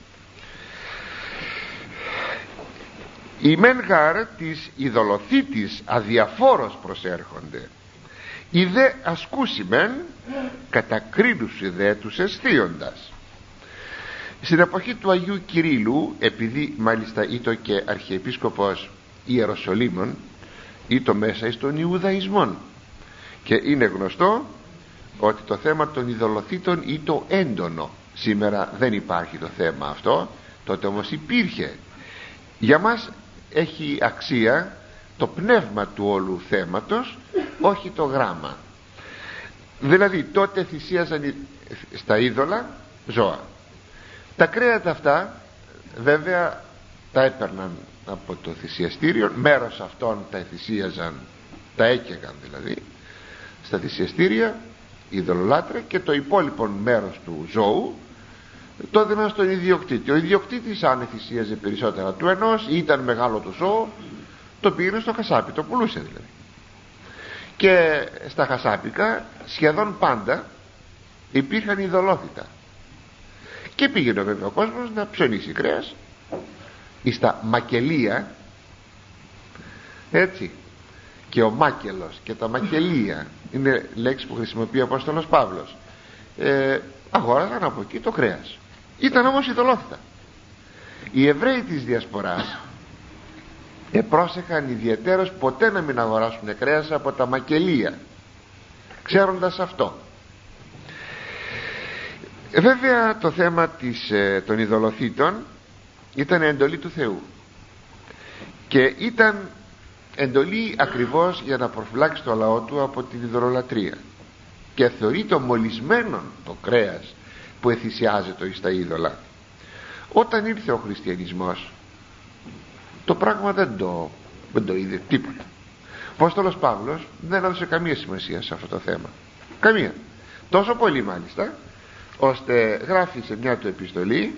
Οι μεν γάρ της ειδωλοθήτης αδιαφόρος προσέρχονται, οι δε ασκούσιμεν κατακρίνουσι δε τους αισθίοντας. Στην εποχή του Αγίου Κυρίλλου, επειδή μάλιστα ήτο και αρχιεπίσκοπος Ιεροσολύμων, ήτο μέσα εις των Ιουδαϊσμών, και είναι γνωστό ότι το θέμα των ειδωλοθήτων ήτο έντονο. Σήμερα δεν υπάρχει το θέμα αυτό, τότε όμως υπήρχε. Για μας έχει αξία το πνεύμα του όλου θέματος, όχι το γράμμα. Δηλαδή τότε θυσίαζαν στα είδωλα ζώα. Τα κρέατα αυτά βέβαια τα έπαιρναν από το θυσιαστήριο, μέρος αυτών τα θυσίαζαν, τα έκαιγαν δηλαδή στα θυσιαστήρια οι ειδωλολάτρες, και το υπόλοιπο μέρος του ζώου το έδιναν στον ιδιοκτήτη. Ο ιδιοκτήτης, αν θυσίαζε περισσότερα του ενός ή ήταν μεγάλο το ζώο, το πήγαινε στο χασάπι, το πουλούσε δηλαδή. Και στα χασάπικα σχεδόν πάντα υπήρχαν ειδωλόθητα, και πήγαινε βέβαια ο κόσμος να ψωνίσει κρέας ή στα μακελία, έτσι, και ο μάκελος και τα μακελία είναι λέξη που χρησιμοποιεί ο Απόστολος Παύλος. ε, αγόραζαν από εκεί το κρέας, ήταν όμως ειδωλόθητα. Οι Εβραίοι της Διασποράς επρόσεχαν ιδιαιτέρως ποτέ να μην αγοράσουν κρέας από τα μακελία, ξέροντας αυτό. Βέβαια το θέμα της, ε, των ειδωλοθήτων ήταν εντολή του Θεού, και ήταν εντολή ακριβώς για να προφυλάξει το λαό του από την ειδωλολατρία, και θεωρεί το μολυσμένο το κρέας που εθυσιάζεται εις τα είδωλα. Όταν ήρθε ο χριστιανισμός, το πράγμα δεν το, δεν το είδε τίποτα. Ο Απόστολος Παύλος δεν έδωσε καμία σημασία σε αυτό το θέμα, καμία, τόσο πολύ μάλιστα, ώστε γράφει σε μια του επιστολή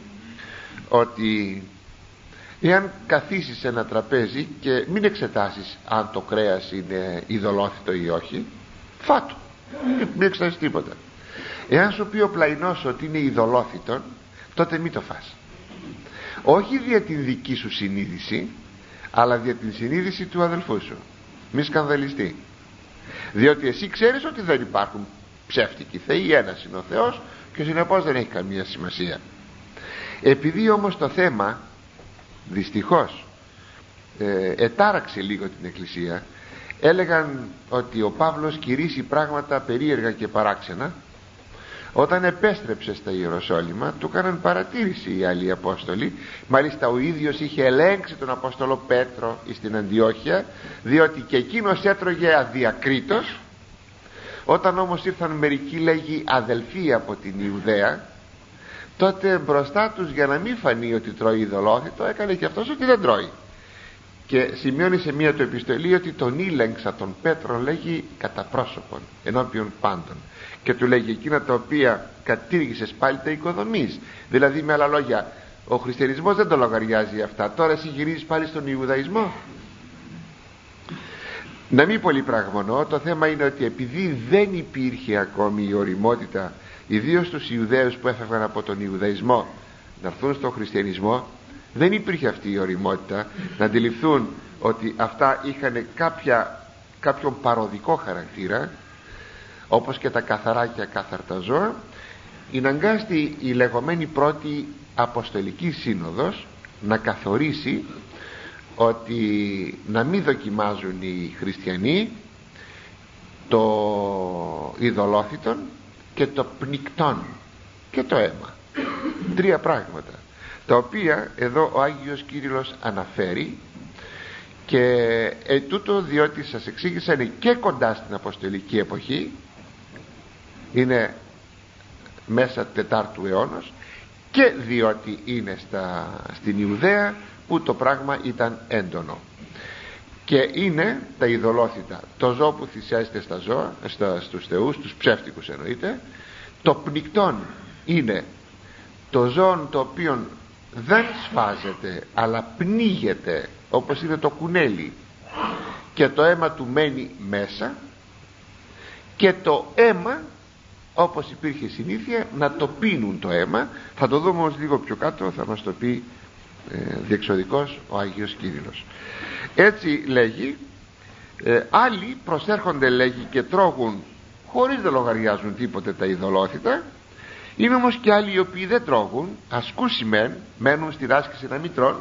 ότι εάν καθίσεις σε ένα τραπέζι και μην εξετάσεις αν το κρέας είναι ειδωλόθητο ή όχι, φάτο, μην εξετάσεις τίποτα. Εάν σου πει ο πλαϊνός ότι είναι ειδωλόθητο, τότε μην το φας, όχι δια την δική σου συνείδηση, αλλά δια την συνείδηση του αδελφού σου. Μη σκανδαλιστεί, διότι εσύ ξέρεις ότι δεν υπάρχουν ψεύτικοι θεοί, ένας είναι ο Θεός και συνεπώς δεν έχει καμία σημασία. Επειδή όμως το θέμα δυστυχώς ε, ετάραξε λίγο την Εκκλησία, έλεγαν ότι ο Παύλος κηρύσσει πράγματα περίεργα και παράξενα. Όταν επέστρεψε στα Ιεροσόλυμα του έκαναν παρατήρηση οι άλλοι Απόστολοι. Μάλιστα ο ίδιος είχε ελέγξει τον Απόστολο Πέτρο στην Αντιόχεια, διότι και εκείνος έτρωγε αδιακρίτως. Όταν όμως ήρθαν μερικοί, λέγει, αδελφοί από την Ιουδαία, τότε μπροστά τους, για να μην φανεί ότι τρώει ειδωλόθητο, έκανε και αυτός ότι δεν τρώει. Και σημειώνει σε μία του επιστολή ότι τον ήλεγξα τον Πέτρο, λέγει, κατά πρόσωπον ενώπιον πάντων, και του λέγει εκείνα τα οποία κατήργησες πάλι τα οικοδομείς. Δηλαδή, με άλλα λόγια, ο χριστιανισμός δεν το λογαριάζει αυτά. Τώρα εσύ γυρίζεις πάλι στον Ιουδαϊσμό. Να μην πολύ πραγμονώ, το θέμα είναι ότι επειδή δεν υπήρχε ακόμη η ωριμότητα, ιδίως στους Ιουδαίους που έφευγαν από τον Ιουδαϊσμό να έρθουν στον χριστιανισμό, δεν υπήρχε αυτή η ωριμότητα να αντιληφθούν ότι αυτά είχαν κάποια, κάποιον παροδικό χαρακτήρα, όπως και τα καθαρά και ακάθαρτα ζώα. Αναγκάστη η λεγόμενη πρώτη Αποστολική Σύνοδος να καθορίσει ότι να μην δοκιμάζουν οι χριστιανοί το ειδωλόθητον και το πνικτόν και το αίμα. Τρία πράγματα, τα οποία εδώ ο Άγιος Κύριλλος αναφέρει, και ε, τούτο διότι σας εξήγησα είναι και κοντά στην Αποστολική εποχή, είναι μέσα τετάρτου αιώνος, και διότι είναι στα, στην Ιουδαία που το πράγμα ήταν έντονο. Και είναι τα ειδωλόθητα, το ζώο που θυσιάζεται στα ζώα, στα, στους θεούς, τους ψεύτικους εννοείται. Το πνικτόν είναι το ζώο το οποίο δεν σφάζεται αλλά πνίγεται, όπως είναι το κουνέλι, και το αίμα του μένει μέσα. Και το αίμα, όπως υπήρχε συνήθεια, να το πίνουν το αίμα. Θα το δούμε όμως λίγο πιο κάτω, θα μας το πει ε, διεξοδικός ο Άγιος Κύριλλος. Έτσι λέγει, ε, άλλοι προσέρχονται, λέγει, και τρώγουν χωρίς να λογαριάζουν τίποτε τα ειδωλόθητα. Είναι όμως και άλλοι οι οποίοι δεν τρώγουν, ασκούσι μεν, μένουν στη άσκηση να μην τρώνε,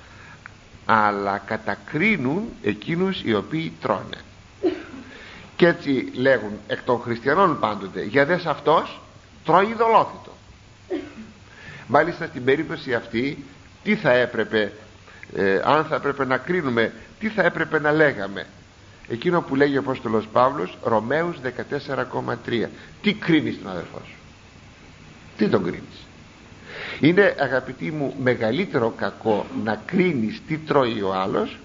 αλλά κατακρίνουν εκείνους οι οποίοι τρώνε. Και έτσι λέγουν εκ των χριστιανών πάντοτε, για δες αυτός τρώει ειδωλόθητο. Μάλιστα στην περίπτωση αυτή τι θα έπρεπε, ε, αν θα έπρεπε να κρίνουμε, τι θα έπρεπε να λέγαμε? Εκείνο που λέγει ο Απόστολος Παύλος, Ρωμαίους δεκατέσσερα κόμμα τρία. Τι κρίνεις τον αδελφό σου? Τι τον κρίνεις? Είναι, αγαπητοί μου, μεγαλύτερο κακό να κρίνεις τι τρώει ο άλλος,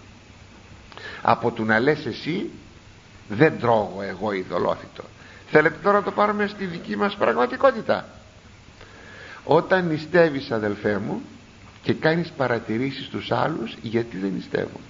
από του να λες εσύ δεν τρώγω εγώ ειδωλόθητο. Θέλετε τώρα να το πάρουμε στη δική μας πραγματικότητα? Όταν νηστεύεις, αδελφέ μου, και κάνεις παρατηρήσεις στους άλλους γιατί δεν νηστεύουν,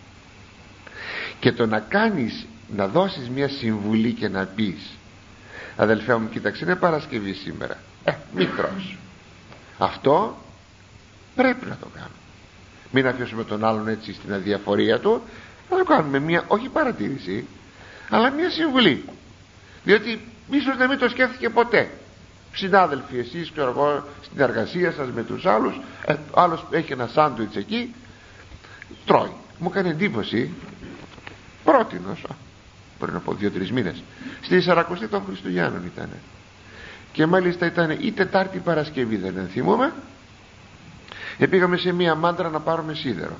και το να κάνεις, να δώσεις μια συμβουλή και να πεις, αδελφέ μου, κοίταξε, είναι Παρασκευή σήμερα, ε, μη τρως, αυτό πρέπει να το κάνουμε. Μην αφήσουμε τον άλλον έτσι στην αδιαφορία του, να το κάνουμε μια, όχι παρατήρηση, αλλά μια συμβουλή, διότι ίσως να μην το σκέφτηκε ποτέ. Συνάδελφοι εσείς, ξέρω εγώ, στην εργασία σας με τους άλλους, ε, άλλος έχει ένα σάντουιτς εκεί, τρώει. Μου έκανε εντύπωση, πρότινος, πριν από δύο-τρεις μήνες, στη Σαρακοστή των Χριστουγέννων ήταν, και μάλιστα ήταν η Τετάρτη Παρασκευή, δεν ενθυμούμε, και πήγαμε σε μία μάντρα να πάρουμε σίδερο,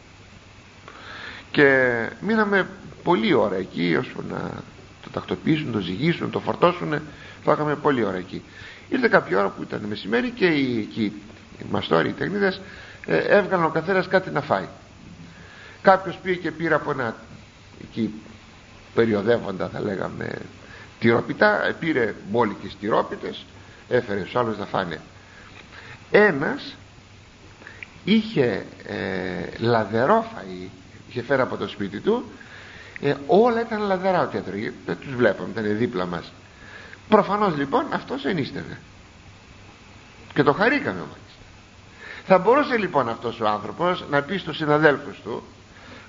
και μείναμε πολλή ώρα εκεί, ώσπου να το τακτοποιήσουν, το ζυγίσουν, το φορτώσουν. Φάγαμε πολλή ώρα εκεί. Ήρθε κάποια ώρα που ήταν μεσημέρι και οι, οι, οι μαστόροι, οι τεχνίδες, ε, έβγαλαν ο καθένας κάτι να φάει. Κάποιος πήγε και πήρε από ένα εκεί περιοδεύοντα, θα λέγαμε, τυρόπιτα, πήρε μπόλικες τυρόπιτες, έφερε στους άλλους να φάνε. Ένας είχε ε, λαδερό φαΐ, είχε φέρει από το σπίτι του, ε, όλα ήταν λαδερά ό,τι έτρωγε, δεν τους βλέπαμε, ήταν δίπλα μας. Προφανώς λοιπόν αυτός ενίστευε και το χαρήκαμε μάλιστα. Θα μπορούσε λοιπόν αυτός ο άνθρωπος να πει στους συναδέλφους του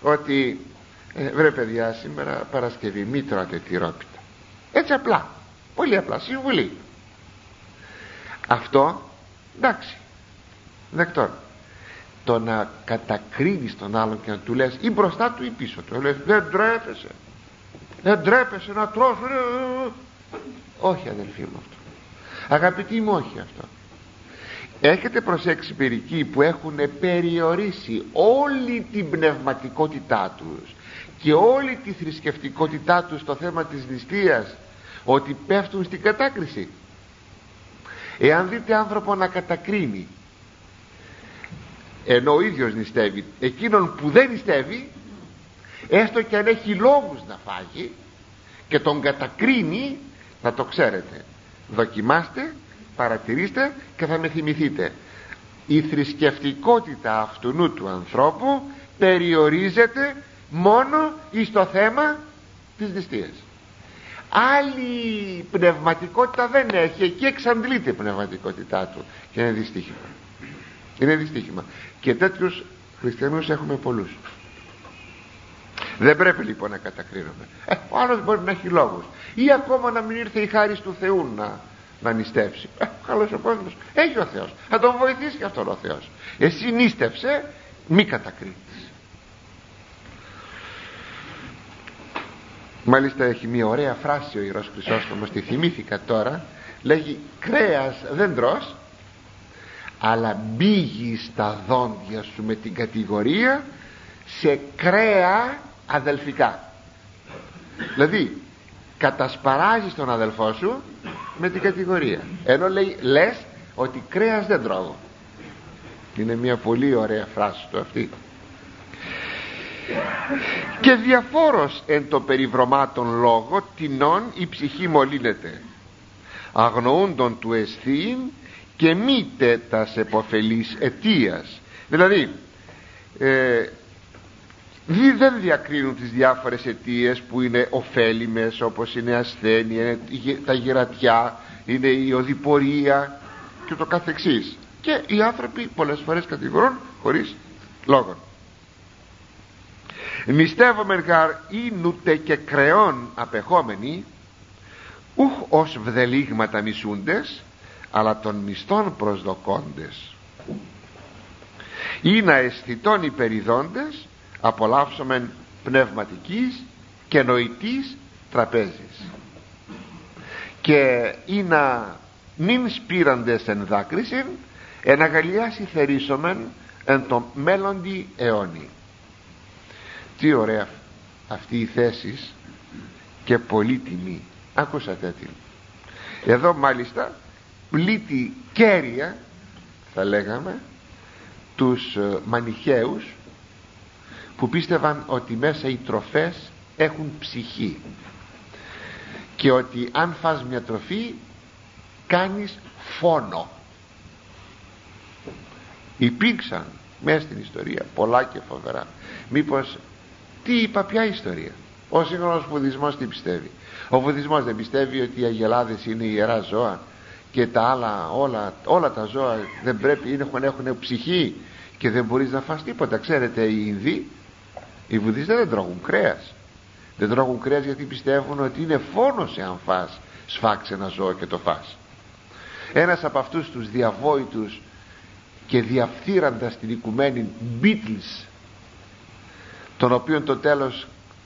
ότι ε, βρε παιδιά, σήμερα Παρασκευή, μη τρώτε τυρόπιτα, έτσι απλά, Πολύ απλά, συμβουλή. Αυτό εντάξει, δεκτόν. Το να κατακρίνεις τον άλλον και να του λες ή μπροστά του ή πίσω του, λες δεν τρέπεσαι, δεν τρέπεσαι να τρως, όχι αδελφοί μου αυτό, αγαπητοί μου, όχι αυτό. Έχετε προσέξει μερικοί που έχουν περιορίσει όλη την πνευματικότητά τους και όλη τη θρησκευτικότητά τους στο θέμα της νηστείας, ότι πέφτουν στην κατάκριση? Εάν δείτε άνθρωπο να κατακρίνει ενώ ο ίδιος νηστεύει εκείνον που δεν νηστεύει, έστω και αν έχει λόγους να φάγει, και τον κατακρίνει, να το ξέρετε, δοκιμάστε, παρατηρήστε και θα με θυμηθείτε, η θρησκευτικότητα αυτού του ανθρώπου περιορίζεται μόνο εις το θέμα της νηστείας. Άλλη πνευματικότητα δεν έχει, εκεί εξαντλείται η πνευματικότητά του και είναι δυστύχημα. Είναι δυστύχημα. Και τέτοιους χριστιανούς έχουμε πολλούς. Δεν πρέπει λοιπόν να κατακρίνουμε. ε, Ο άλλος μπορεί να έχει λόγους, ή ακόμα να μην ήρθε η χάρις του Θεού να, να νηστεύσει. ε, Καλός ο κόσμος, έχει ο Θεός, θα τον βοηθήσει και αυτόν ο Θεός. Εσύ νήστεψε, μη κατακρίνεις. Μάλιστα έχει μια ωραία φράση ο Ιερός Χρυσόστομος, τη θυμήθηκα τώρα. Λέγει κρέας δεν τρως, αλλά μπήγεις στα δόντια σου με την κατηγορία σε κρέα αδελφικά. Δηλαδή κατασπαράζεις τον αδελφό σου με την κατηγορία, ενώ λέει, λες ότι κρέας δεν τρώγω. Είναι μια πολύ ωραία φράση του αυτή. Και διαφόρος εν το περιβρωμάτων λόγο τινών η ψυχή μολύνεται, αγνοούντον του αισθήν και μη τέτας επωφελής αιτίας. Δηλαδή ε, δεν διακρίνουν τις διάφορες αιτίες που είναι ωφέλιμες, όπως είναι ασθένεια, είναι τα γερατιά, είναι η οδηπορία και το καθεξής, και οι άνθρωποι πολλές φορές κατηγορούν χωρίς λόγο. Νηστεύομεν γαρ ίνουτε και κρεών απεχόμενοι, ούχ ως βδελίγματα μισούντες, αλλά των μισθών προσδοκώντες, ή να αισθητών υπεριδώντες απολαύσομεν πνευματικής και νοητής τραπέζης, και ή να νυν σπήραντες εν δάκρυσιν εν αγαλιάσει θερίσομεν εν το μέλλοντι αιώνι. Τι ωραία αυτή η θέση και πολύτιμη. Άκουσατε την. Εδώ μάλιστα πλήττει κέρια, θα λέγαμε, τους μανιχαίους που πίστευαν ότι μέσα οι τροφές έχουν ψυχή και ότι αν φας μια τροφή κάνεις φόνο. Υπήρξαν μέσα στην ιστορία πολλά και φοβερά. Μήπως τι είπα, ποια ιστορία? Ο σύγχρονος βουδισμός τι πιστεύει? Ο βουδισμός δεν πιστεύει ότι οι αγελάδες είναι ιερά ζώα και τα άλλα όλα, όλα τα ζώα δεν πρέπει, έχουν, έχουν ψυχή και δεν μπορείς να φας τίποτα? Ξέρετε, οι Ινδοί, οι βουδιστές δεν τρώγουν κρέας. Δεν τρώγουν κρέας γιατί πιστεύουν ότι είναι φόνος εάν φας, σφάξει ένα ζώο και το φας. Ένας από αυτούς τους διαβόητους και διαφθείροντας την οικουμένη Beatles, τον οποίον το τέλος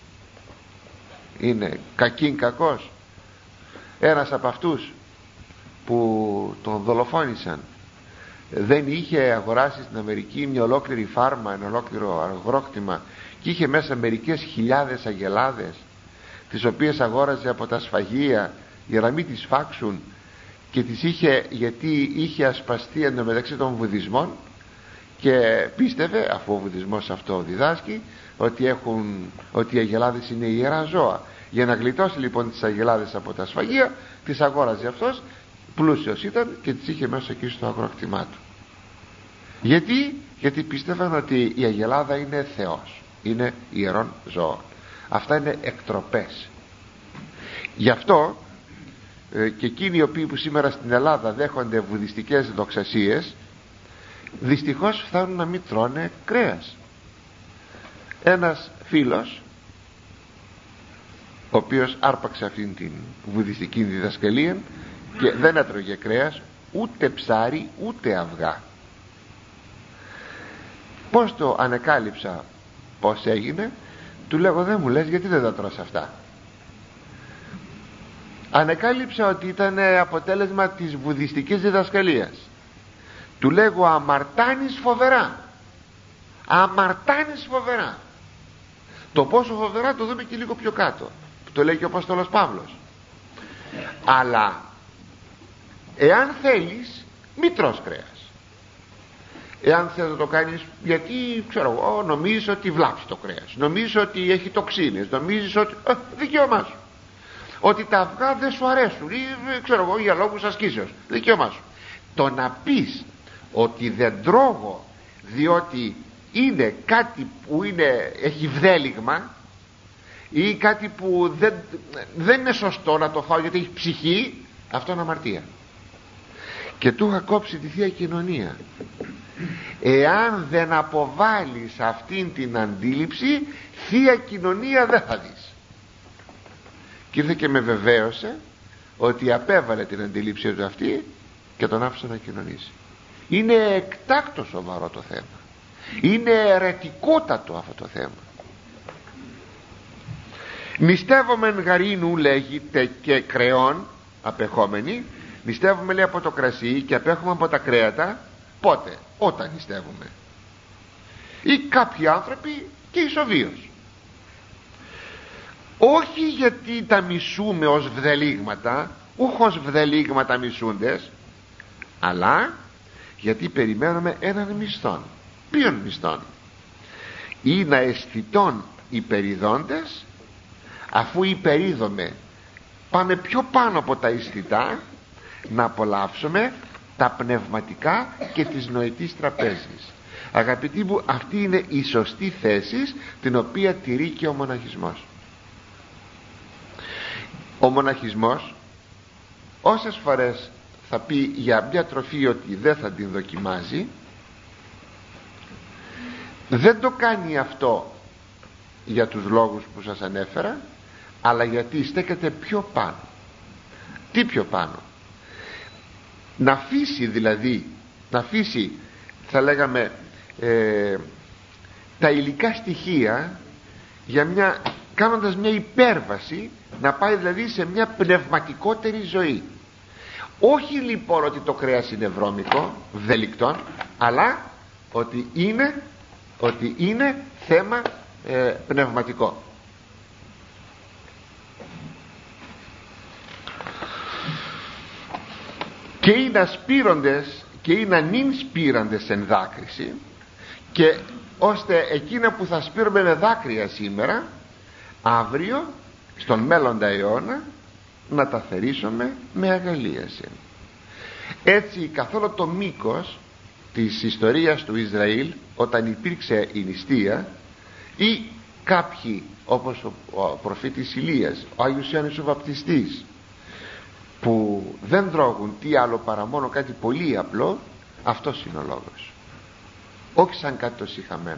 είναι κακήν κακός, ένας από αυτούς που τον δολοφόνησαν δεν είχε αγοράσει στην Αμερική μια ολόκληρη φάρμα, ένα ολόκληρο αγρόκτημα, και είχε μέσα μερικές χιλιάδες αγελάδες, τις οποίες αγόραζε από τα σφαγεία για να μην τις φάξουν, και τις είχε, γιατί είχε ασπαστεί εντωμεταξύ των βουδισμών και πίστευε, αφού ο βουδισμός αυτό διδάσκει, ότι, έχουν, ότι οι αγελάδες είναι ιερά ζώα. Για να γλιτώσει λοιπόν τις αγελάδες από τα σφαγεία, τις αγόραζε αυτός, πλούσιος ήταν, και τις είχε μέσα εκεί στο αγρόκτημά του. Γιατί? Γιατί πίστευαν ότι η αγελάδα είναι Θεός, είναι ιερών ζώων. Αυτά είναι εκτροπές. Γι' αυτό ε, και εκείνοι οι οποίοι που σήμερα στην Ελλάδα δέχονται βουδιστικές δοξασίες, δυστυχώς φτάνουν να μην τρώνε κρέας. Ένας φίλος, ο οποίος άρπαξε αυτήν την βουδιστική διδασκαλία και δεν έτρωγε κρέας, ούτε ψάρι, ούτε αυγά. Πως το ανεκάλυψα πως έγινε, του λέγω δεν μου λες γιατί δεν τα τρως αυτά. Ανεκάλυψα ότι ήταν αποτέλεσμα της βουδιστικής διδασκαλίας. Του λέγω αμαρτάνεις φοβερά, αμαρτάνεις φοβερά. Το πόσο φοβερά το δούμε και λίγο πιο κάτω, το λέει και ο Απόστολος Παύλος. Αλλά εάν θέλεις μη τρως κρέας. Εάν θες να το κάνεις γιατί ξέρω εγώ νομίζεις ότι βλάψει το κρέας, νομίζεις ότι έχει τοξίνες, νομίζεις ότι ε, δικαίωμά σου, ότι τα αυγά δεν σου αρέσουν ή ξέρω εγώ για λόγους ασκήσεως, δικαίωμά σου. Το να πεις ότι δεν τρώγω διότι είναι κάτι που είναι, έχει βδέλιγμα ή κάτι που δεν, δεν είναι σωστό να το φάω γιατί έχει ψυχή, αυτό είναι αμαρτία. Και του είχα κόψει τη Θεία Κοινωνία. Εάν δεν αποβάλεις αυτήν την αντίληψη, Θεία Κοινωνία δεν θα δεις. Και ήρθε και με βεβαίωσε ότι απέβαλε την αντίληψη του αυτή και τον άφησε να κοινωνήσει. Είναι εκτάκτο σοβαρό το θέμα, είναι αιρετικότατο αυτό το θέμα. Νηστεύομεν γαρίνου λέγεται και κρεών απεχόμενοι. Νηστεύουμε λέει από το κρασί και απέχουμε από τα κρέατα. Πότε? Όταν νηστεύουμε. Ή κάποιοι άνθρωποι και ισοβίως. Όχι γιατί τα μισούμε ως βδελίγματα, ούχ ως βδελίγματα μισούντες, αλλά γιατί περιμένουμε έναν μισθόν. Ποιον μισθόν? Ή να αισθητών υπεριδόντες, αφού υπερίδωμε πάμε πιο πάνω από τα αισθητά, να απολαύσουμε τα πνευματικά και της νοητής τραπέζης. Αγαπητοί μου, αυτή είναι η σωστή θέση την οποία τηρεί και ο μοναχισμός. Ο μοναχισμός όσες φορές θα πει για μια τροφή ότι δεν θα την δοκιμάζει, δεν το κάνει αυτό για τους λόγους που σας ανέφερα, αλλά γιατί στέκεται πιο πάνω. Τι πιο πάνω? Να αφήσει δηλαδή, να αφήσει θα λέγαμε ε, τα υλικά στοιχεία για μια, κάνοντας μια υπέρβαση, να πάει δηλαδή σε μια πνευματικότερη ζωή. Όχι λοιπόν ότι το κρέας είναι βρώμικο, βδελικτόν, αλλά ότι είναι, ότι είναι θέμα ε, πνευματικό. Και είναι ασπείροντες και είναι ανήν σπείραντες εν δάκρυση, και ώστε εκείνα που θα σπείρουμε με δάκρυα σήμερα, αύριο στον μέλλοντα αιώνα να τα θερήσουμε με αγαλίαση. Έτσι καθόλου το μήκος της ιστορίας του Ισραήλ, όταν υπήρξε η νηστεία, ή κάποιοι όπως ο, ο προφήτης Ηλίας, ο Άγιος Ιωάννης ο Βαπτιστής, που δεν τρώγουν τι άλλο παρά μόνο κάτι πολύ απλό, αυτός είναι ο λόγος, όχι σαν κάτι το σιχαμένο.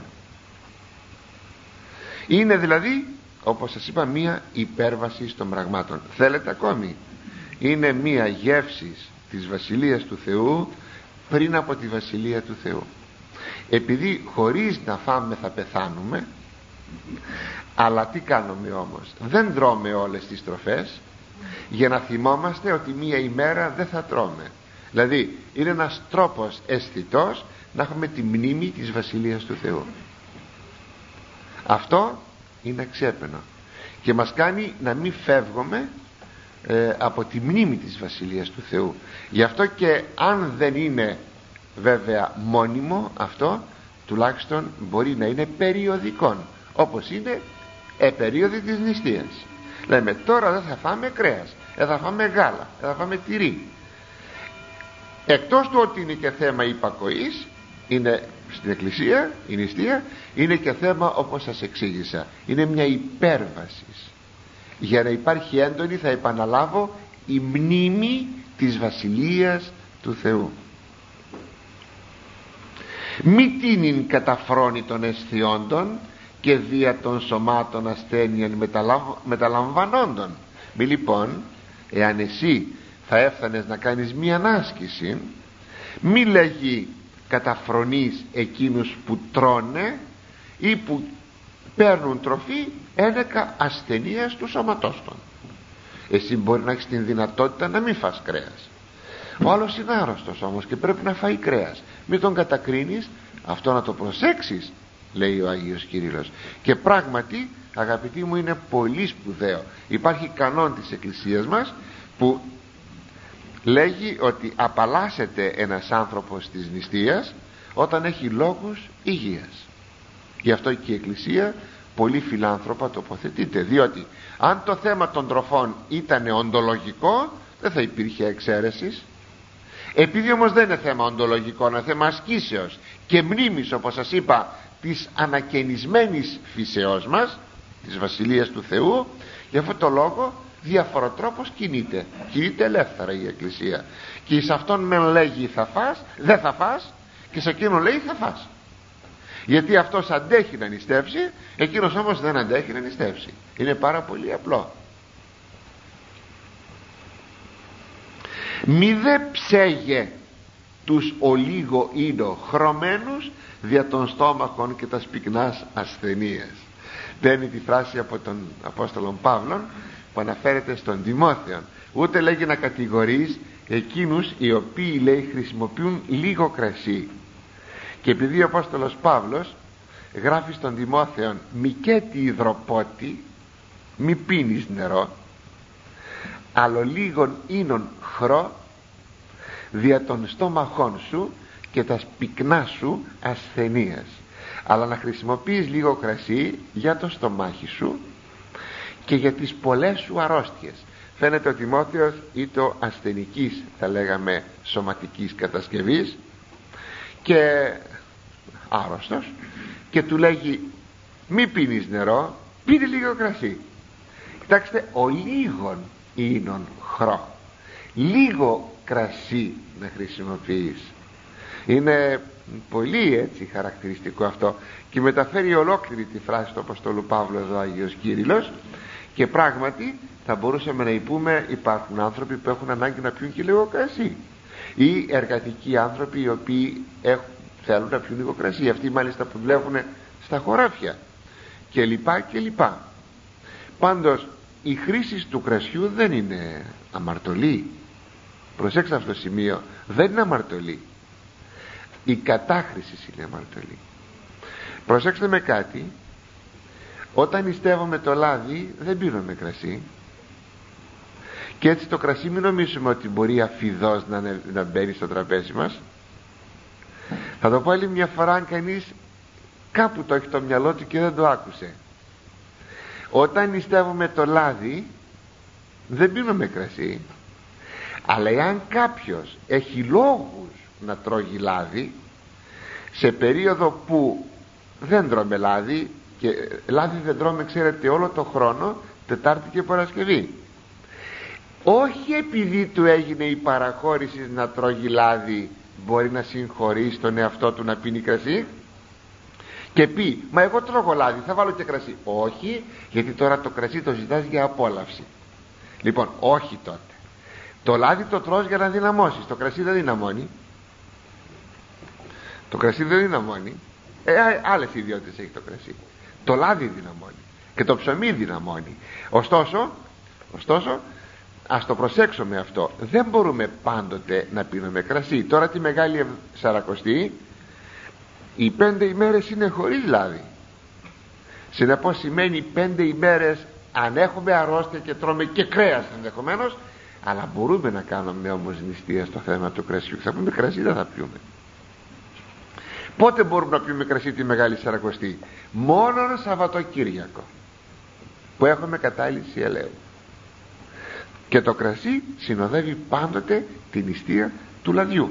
Είναι δηλαδή, όπως σας είπα, μία υπέρβαση των πραγμάτων. Θέλετε ακόμη? Είναι μία γεύση της Βασιλείας του Θεού πριν από τη Βασιλεία του Θεού. Επειδή χωρίς να φάμε θα πεθάνουμε, αλλά τι κάνουμε όμως? Δεν τρώμε όλες τις τροφές για να θυμόμαστε ότι μία ημέρα δεν θα τρώμε. Δηλαδή είναι ένας τρόπος αισθητός να έχουμε τη μνήμη της Βασιλείας του Θεού. Αυτό είναι αξέπαινο και μας κάνει να μην φεύγουμε ε, από τη μνήμη της Βασιλείας του Θεού. Γι' αυτό και αν δεν είναι βέβαια μόνιμο αυτό, τουλάχιστον μπορεί να είναι περιοδικόν, όπως είναι ε, περίοδοι της νηστείας. Λέμε τώρα δεν θα φάμε κρέας, δεν θα φάμε γάλα, δεν θα φάμε τυρί. Εκτός του ότι είναι και θέμα υπακοής, είναι στην Εκκλησία η νηστεία, είναι και θέμα, όπως σας εξήγησα, είναι μια υπέρβαση. Για να υπάρχει έντονη, θα επαναλάβω, η μνήμη της Βασιλείας του Θεού. Μη τίνειν καταφρόνη των αισθιόντων και δια των σωμάτων ασθένειαν μεταλαμβανόντων. Μη λοιπόν, εάν εσύ θα έφτανες να κάνεις μία άσκηση, μη λέγει καταφρονείς εκείνους που τρώνε ή που παίρνουν τροφή ένεκα ασθενείας του σώματός των. Εσύ μπορεί να έχεις την δυνατότητα να μην φας κρέας, ο άλλος είναι άρρωστος όμως και πρέπει να φάει κρέας. Μην τον κατακρίνεις, αυτό να το προσέξεις, λέει ο Άγιος Κύριλλος. Και πράγματι, αγαπητοί μου, είναι πολύ σπουδαίο. Υπάρχει κανόν της Εκκλησίας μας που λέγει ότι απαλλάσσεται ένας άνθρωπος της νηστείας όταν έχει λόγους υγείας. Γι' αυτό και η Εκκλησία πολύ φιλάνθρωπα τοποθετείται, διότι αν το θέμα των τροφών ήταν οντολογικό δεν θα υπήρχε εξαίρεσης. Επειδή όμως δεν είναι θέμα οντολογικό, είναι θέμα ασκήσεως και μνήμης, όπως σας είπα, της ανακαινισμένης φύσεώς μας, της Βασιλείας του Θεού, γι' αυτό το λόγο διαφοροτρόπως κινείται κινείται ελεύθερα η Εκκλησία. Και σε αυτόν μεν λέγει θα φας, δεν θα φας, και σε εκείνον λέει θα φας, γιατί αυτός αντέχει να νηστεύσει, εκείνος όμως δεν αντέχει να νηστεύσει. Είναι πάρα πολύ απλό. Μη δε ψέγε τους ολίγο ίνο χρωμένους δια των στόμαχων και τα σπυκνάς ασθενείας. Παίρνει τη φράση από τον Απόστολο Παύλον που αναφέρεται στον Τιμόθεον. Ούτε λέγει να κατηγορείς εκείνους οι οποίοι, λέει, χρησιμοποιούν λίγο κρασί. Και επειδή ο Απόστολος Παύλος γράφει στον Τιμόθεον μη καίτη υδροπότη, μη πίνεις νερό, αλλά λίγον ίνον χρό δια των στόμαχών σου και τα σπυκνά σου ασθενείας. Αλλά να χρησιμοποιείς λίγο κρασί για το στομάχι σου και για τις πολλές σου αρρώστιες. Φαίνεται ο Τιμόθεος ήτο ασθενικής, θα λέγαμε, σωματικής κατασκευής και άρρωστος, και του λέγει μη πίνεις νερό, πίνει λίγο κρασί. Κοιτάξτε, ο λίγον ίνον χρό, λίγο κρασί να χρησιμοποιείς. Είναι πολύ έτσι χαρακτηριστικό αυτό, και μεταφέρει ολόκληρη τη φράση του Αποστόλου Παύλου εδώ Άγιος Κύριλλος. Και πράγματι θα μπορούσαμε να πούμε, υπάρχουν άνθρωποι που έχουν ανάγκη να πιούν και λίγο κρασί, ή εργατικοί άνθρωποι οι οποίοι έχουν, θέλουν να πιούν λίγο κρασί, αυτοί μάλιστα που δουλεύουν στα χωράφια και λοιπά και λοιπά. Πάντως η χρήση του κρασιού δεν είναι αμαρτωλή. Προσέξτε αυτό το σημείο, δεν είναι αμαρτωλή. Η κατάχρηση είναι αμαρτωλή. Προσέξτε με κάτι, όταν νηστεύουμε το λάδι δεν πίνουμε κρασί, και έτσι το κρασί μην νομίζουμε ότι μπορεί αφιδώς να, να μπαίνει στο τραπέζι μας. Θα το πω άλλη μια φορά, αν κανείς κάπου το έχει το μυαλό του και δεν το άκουσε. Όταν νηστεύουμε το λάδι δεν πίνουμε κρασί, αλλά εάν κάποιος έχει λόγους να τρώγει λάδι, σε περίοδο που δεν τρώμε λάδι, και λάδι δεν τρώμε, ξέρετε, όλο το χρόνο, Τετάρτη και Παρασκευή, όχι επειδή του έγινε η παραχώρηση να τρώγει λάδι, μπορεί να συγχωρήσει τον εαυτό του να πίνει κρασί και πει μα εγώ τρώγω λάδι, θα βάλω και κρασί. Όχι, γιατί τώρα το κρασί το ζητάς για απόλαυση. Λοιπόν, όχι τότε. Το λάδι το τρως για να δυναμώσεις, το κρασί δεν δυναμώνει. Το κρασί δεν δυναμώνει. ε, Άλλες ιδιότητες έχει το κρασί. Το λάδι δυναμώνει και το ψωμί δυναμώνει. Ωστόσο, ωστόσο ας το προσέξουμε αυτό, δεν μπορούμε πάντοτε να πίνουμε κρασί. Τώρα τη Μεγάλη Σαρακοστή οι πέντε ημέρες είναι χωρίς λάδι. Συνεπώς σημαίνει πέντε ημέρες αν έχουμε αρρώστια και τρώμε και κρέας ενδεχομένως, αλλά μπορούμε να κάνουμε όμως νηστεία στο θέμα του κρασιού. Θα πούμε κρασί δεν θα πιούμε. Πότε μπορούμε να πιούμε κρασί τη Μεγάλη Σαρακοστή? Μόνον Σαββατοκύριακο που έχουμε κατάληψη ελαίου. Και το κρασί συνοδεύει πάντοτε την νηστεία του λαδιού.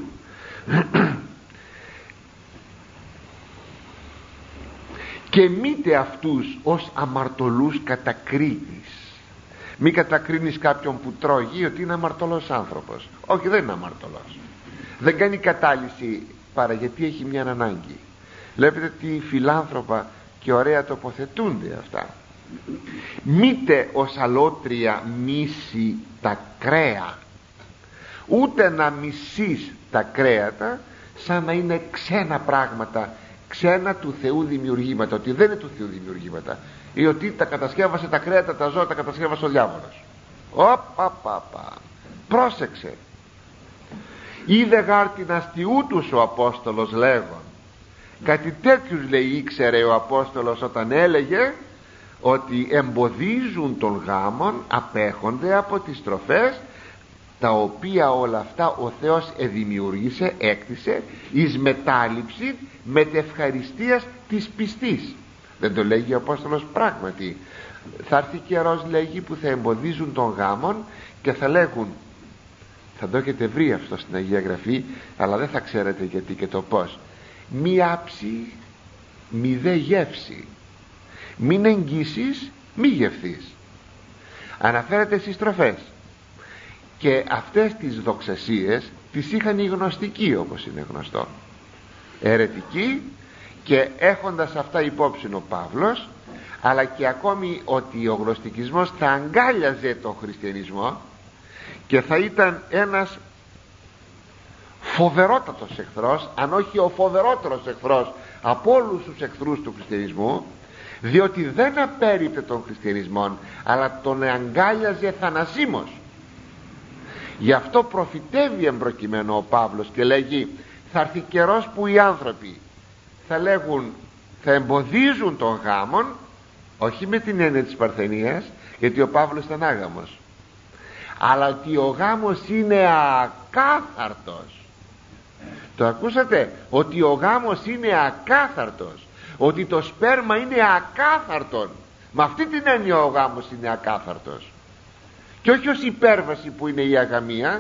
Και μήτε αυτούς ως αμαρτωλούς κατακρίνεις. Μη κατακρίνεις κάποιον που τρώγει ότι είναι αμαρτωλός άνθρωπος. Όχι, δεν είναι αμαρτωλός. Δεν κάνει κατάλυση παρά γιατί έχει μια ανάγκη. Βλέπετε τι φιλάνθρωπα και ωραία τοποθετούνται αυτά. Μήτε ως αλότρια μίση τα κρέα, ούτε να μισείς τα κρέατα σαν να είναι ξένα πράγματα, ξένα του Θεού δημιουργήματα, ότι δεν είναι του Θεού δημιουργήματα, ή ότι τα κατασκεύασε τα κρέατα, τα ζώα τα κατασκεύασε ο διάβολος. Οπαπαπα, πρόσεξε. Είδε γάρ την αστιού τους ο Απόστολος λέγον. Κάτι τέτοιους λέει ήξερε ο Απόστολος όταν έλεγε ότι εμποδίζουν τον γάμον, απέχονται από τις τροφές, τα οποία όλα αυτά ο Θεός εδημιούργησε, έκτισε εις μετάληψη μετευχαριστίας της πιστής. Δεν το λέγει ο Απόστολος πράγματι? Θα έρθει καιρός, λέγει, που θα εμποδίζουν τον γάμον και θα λέγουν, θα το έχετε βρει αυτό στην Αγία Γραφή, αλλά δεν θα ξέρετε γιατί και το πως, μη άψη μη δε γεύση, μην εγγύσεις μη γευθείς. Αναφέρεται στις τροφές, και αυτές τις δοξασίες τις είχαν οι γνωστικοί, όπως είναι γνωστό, αιρετικοί, και έχοντας αυτά υπόψη ο Παύλος, αλλά και ακόμη ότι ο γνωστικισμός θα αγκάλιαζε τον χριστιανισμό και θα ήταν ένας φοβερότατος εχθρός, αν όχι ο φοβερότερος εχθρός από όλους τους εχθρούς του χριστιανισμού, διότι δεν απέρριπτε τον χριστιανισμό, αλλά τον αγκάλιαζε θανασίμως. Γι' αυτό προφητεύει εμπροκειμένο ο Παύλος και λέγει, θα έρθει καιρός που οι άνθρωποι θα λέγουν, θα εμποδίζουν τον γάμον, όχι με την έννοια της παρθενίας, γιατί ο Παύλος ήταν άγαμος, αλλά ότι ο γάμος είναι ακάθαρτος. Το ακούσατε? Ότι ο γάμος είναι ακάθαρτος, ότι το σπέρμα είναι ακάθαρτον. Με αυτή την έννοια ο γάμος είναι ακάθαρτος, και όχι ως υπέρβαση που είναι η αγαμία.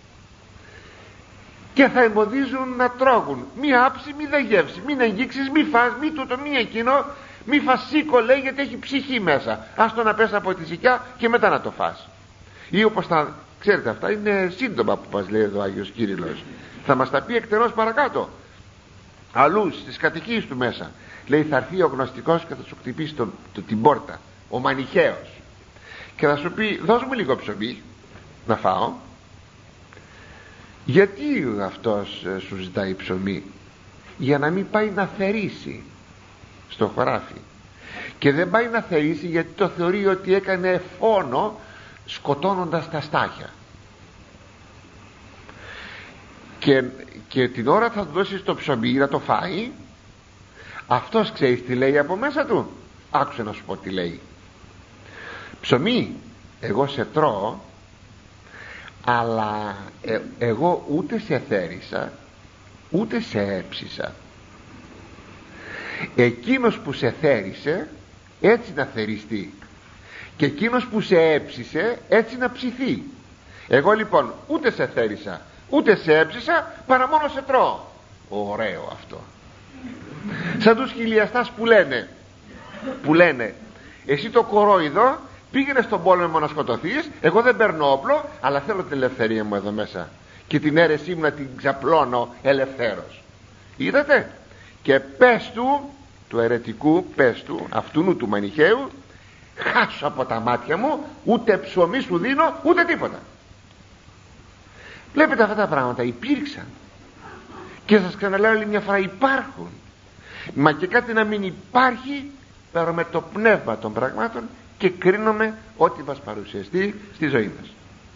Και θα εμποδίζουν να τρώγουν, μη άψη μη δε γεύση, μην αγγίξεις, μη φας, μη τούτο, μη εκείνο, μη φας σίκο, λέει, γιατί έχει ψυχή μέσα, ας το να πες από τη σικιά και μετά να το φας. Ή όπως τα ξέρετε, αυτά είναι σύντομα που μας λέει εδώ ο Άγιος Κύριλλος, θα μας τα πει εκτενώς παρακάτω, αλλού στις κατοικίες του μέσα. Λέει, θα έρθει ο γνωστικός και θα σου χτυπήσει τον, το, την πόρτα, ο μανιχαίος, και θα σου πει, δώσ' μου λίγο ψωμί να φάω. Γιατί αυτός σου ζητάει ψωμί? Για να μην πάει να θερήσει στο χωράφι. Και δεν πάει να θερήσει γιατί το θεωρεί ότι έκανε φόνο σκοτώνοντας τα στάχια. Και, και την ώρα θα του δώσεις το ψωμί να το φάει, αυτός ξέρεις τι λέει από μέσα του? Άκουσε να σου πω τι λέει. Ψωμί, εγώ σε τρώω, αλλά ε, εγώ ούτε σε θέρισα ούτε σε έψισα. Εκείνος που σε θέρισε έτσι να θεριστεί, και εκείνος που σε έψισε έτσι να ψηθεί. Εγώ λοιπόν ούτε σε θέρισα ούτε σε έψισα, παρά μόνο σε τρώω. Ωραίο αυτό. Σαν τους χιλιαστάς που λένε που λένε εσύ το κορόιδο πήγαινε στον πόλεμο να σκοτωθείς, εγώ δεν παίρνω όπλο, αλλά θέλω την ελευθερία μου εδώ μέσα και την αίρεσή μου να την ξαπλώνω ελευθέρως. Είδατε? Και πες του, του αιρετικού, πες του, αυτού του μανιχαίου, χάσω από τα μάτια μου, ούτε ψωμί σου δίνω ούτε τίποτα. Βλέπετε, αυτά τα πράγματα υπήρξαν, και σας ξαναλέω άλλη μια φορά, υπάρχουν. Μα και κάτι να μην υπάρχει, παίρνουμε το πνεύμα των πραγμάτων και κρίνουμε ό,τι μας παρουσιαστεί στη ζωή μας.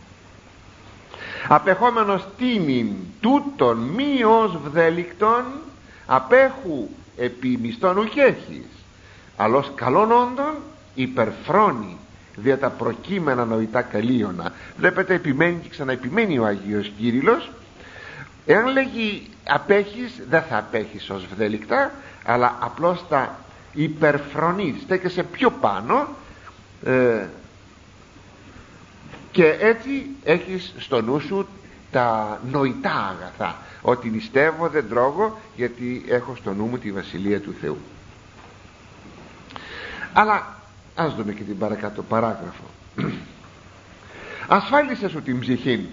Απεχόμενος τίμην τούτων μη ως βδέλικτον, απέχου επί μισθών ουκέχης, αλλός καλών όντων υπερφρόνη δια τα προκείμενα νοητά καλίωνα. Βλέπετε, επιμένει και ξαναεπιμένει ο Άγιος Κύριλλος. Εάν λέγει απέχεις, δεν θα απέχεις ως βδέλικτα, αλλά απλώς θα υπερφρονείς, στέκεσαι πιο πάνω, ε, και έτσι έχεις στο νου σου τα νοητά αγαθά, ότι νηστεύω, δεν τρώγω, γιατί έχω στο νου μου τη Βασιλεία του Θεού. Αλλά ας δούμε και την παρακάτω παράγραφο. Ασφάλισε σου την ψυχή,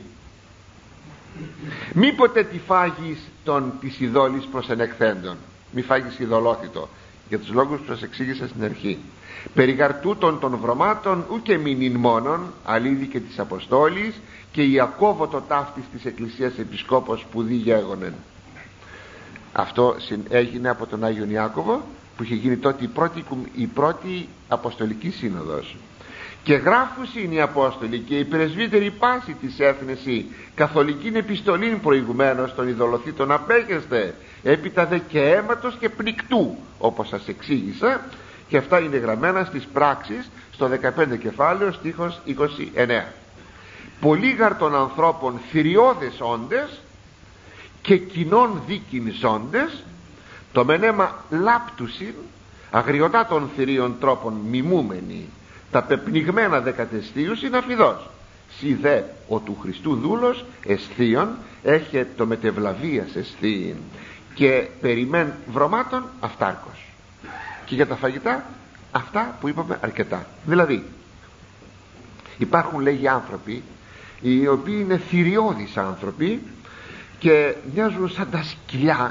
μήποτε τη φάγεις τον της ειδόλης προς ενεκθέντων. Μη φάγεις ειδωλόθητο, για τους λόγους που σας εξήγησα στην αρχή. Περιγαρτούτων των βρωμάτων ούκε μηνύν μόνον, αλίδη και της Αποστόλης, και Ιακώβο το ταύτης της Εκκλησίας Επισκόπος που διγέγονεν. Αυτό έγινε από τον Άγιον Ιάκωβο, που είχε γίνει τότε η πρώτη, η πρώτη Αποστολική Σύνοδος. Και γράφουσιν οι Απόστολοι και οι πρεσβύτεροι πάση της έθνεση καθολικήν επιστολήν προηγουμένως των ειδωλοθήτων απέχεστε, έπειτα δε και αίματος και πνικτού, όπως σας εξήγησα, και αυτά είναι γραμμένα στις πράξεις στο δεκαπέντε κεφάλαιο στίχος είκοσι εννέα. Πολλοί γαρ των ανθρώπων θηριώδες όντες και κοινών δίκην ζώντες, το μενέμα λάπτουσιν αγριωτά των θηρίων τρόπων μιμούμενοι, τα πεπνιγμένα δεκατεστίους είναι αφιδός. Σι δε ο του Χριστού δούλος εσθίων έχε το μετευλαβίας εσθίην, και περιμέν βρωμάτων αυτάρκος. Και για τα φαγητά αυτά που είπαμε αρκετά. Δηλαδή υπάρχουν, λέγει, άνθρωποι οι οποίοι είναι θηριώδεις άνθρωποι και μοιάζουν σαν τα σκυλιά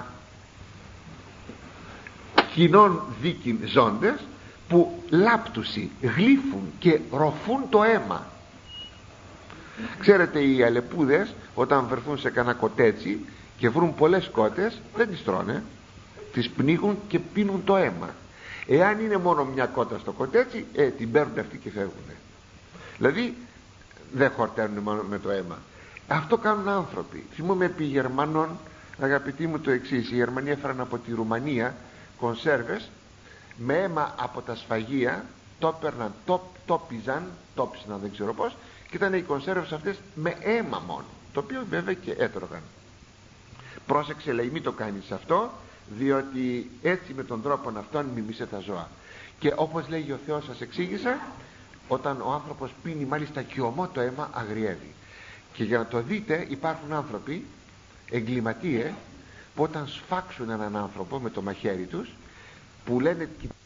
κοινών δίκην ζώντες, που λάπτουσι γλύφουν και ροφούν το αίμα. Ξέρετε, οι αλεπούδες όταν βρεθούν σε κανένα κοτέτσι και βρουν πολλές κότες, δεν τις τρώνε, τις πνίγουν και πίνουν το αίμα. Εάν είναι μόνο μια κότα στο κοτέτσι, ε, την παίρνουν αυτοί και φεύγουν. Δηλαδή δεν χορταίνουν μόνο με το αίμα. Αυτό κάνουν άνθρωποι. Θυμούμαι επί Γερμανών, αγαπητοί μου, το εξής. Οι Γερμανοί έφεραν από τη Ρουμανία κονσέρβες με αίμα από τα σφαγεία, το έπαιρναν, το, το πιζαν, το ψιναν, δεν ξέρω πως, και ήταν οι κονσέρβες αυτές με αίμα μόνο, το οποίο βέβαια και έτρωγαν. Πρόσεξε, λέει, μην το κάνεις αυτό, διότι έτσι με τον τρόπο αυτόν μιμήσε τα ζώα. Και όπως λέγει ο Θεός, σας εξήγησα, όταν ο άνθρωπος πίνει μάλιστα και ομό το αίμα, αγριεύει. Και για να το δείτε, υπάρχουν άνθρωποι εγκληματίες που όταν σφάξουν έναν άνθρωπο με το μαχαίρι τους, που λένε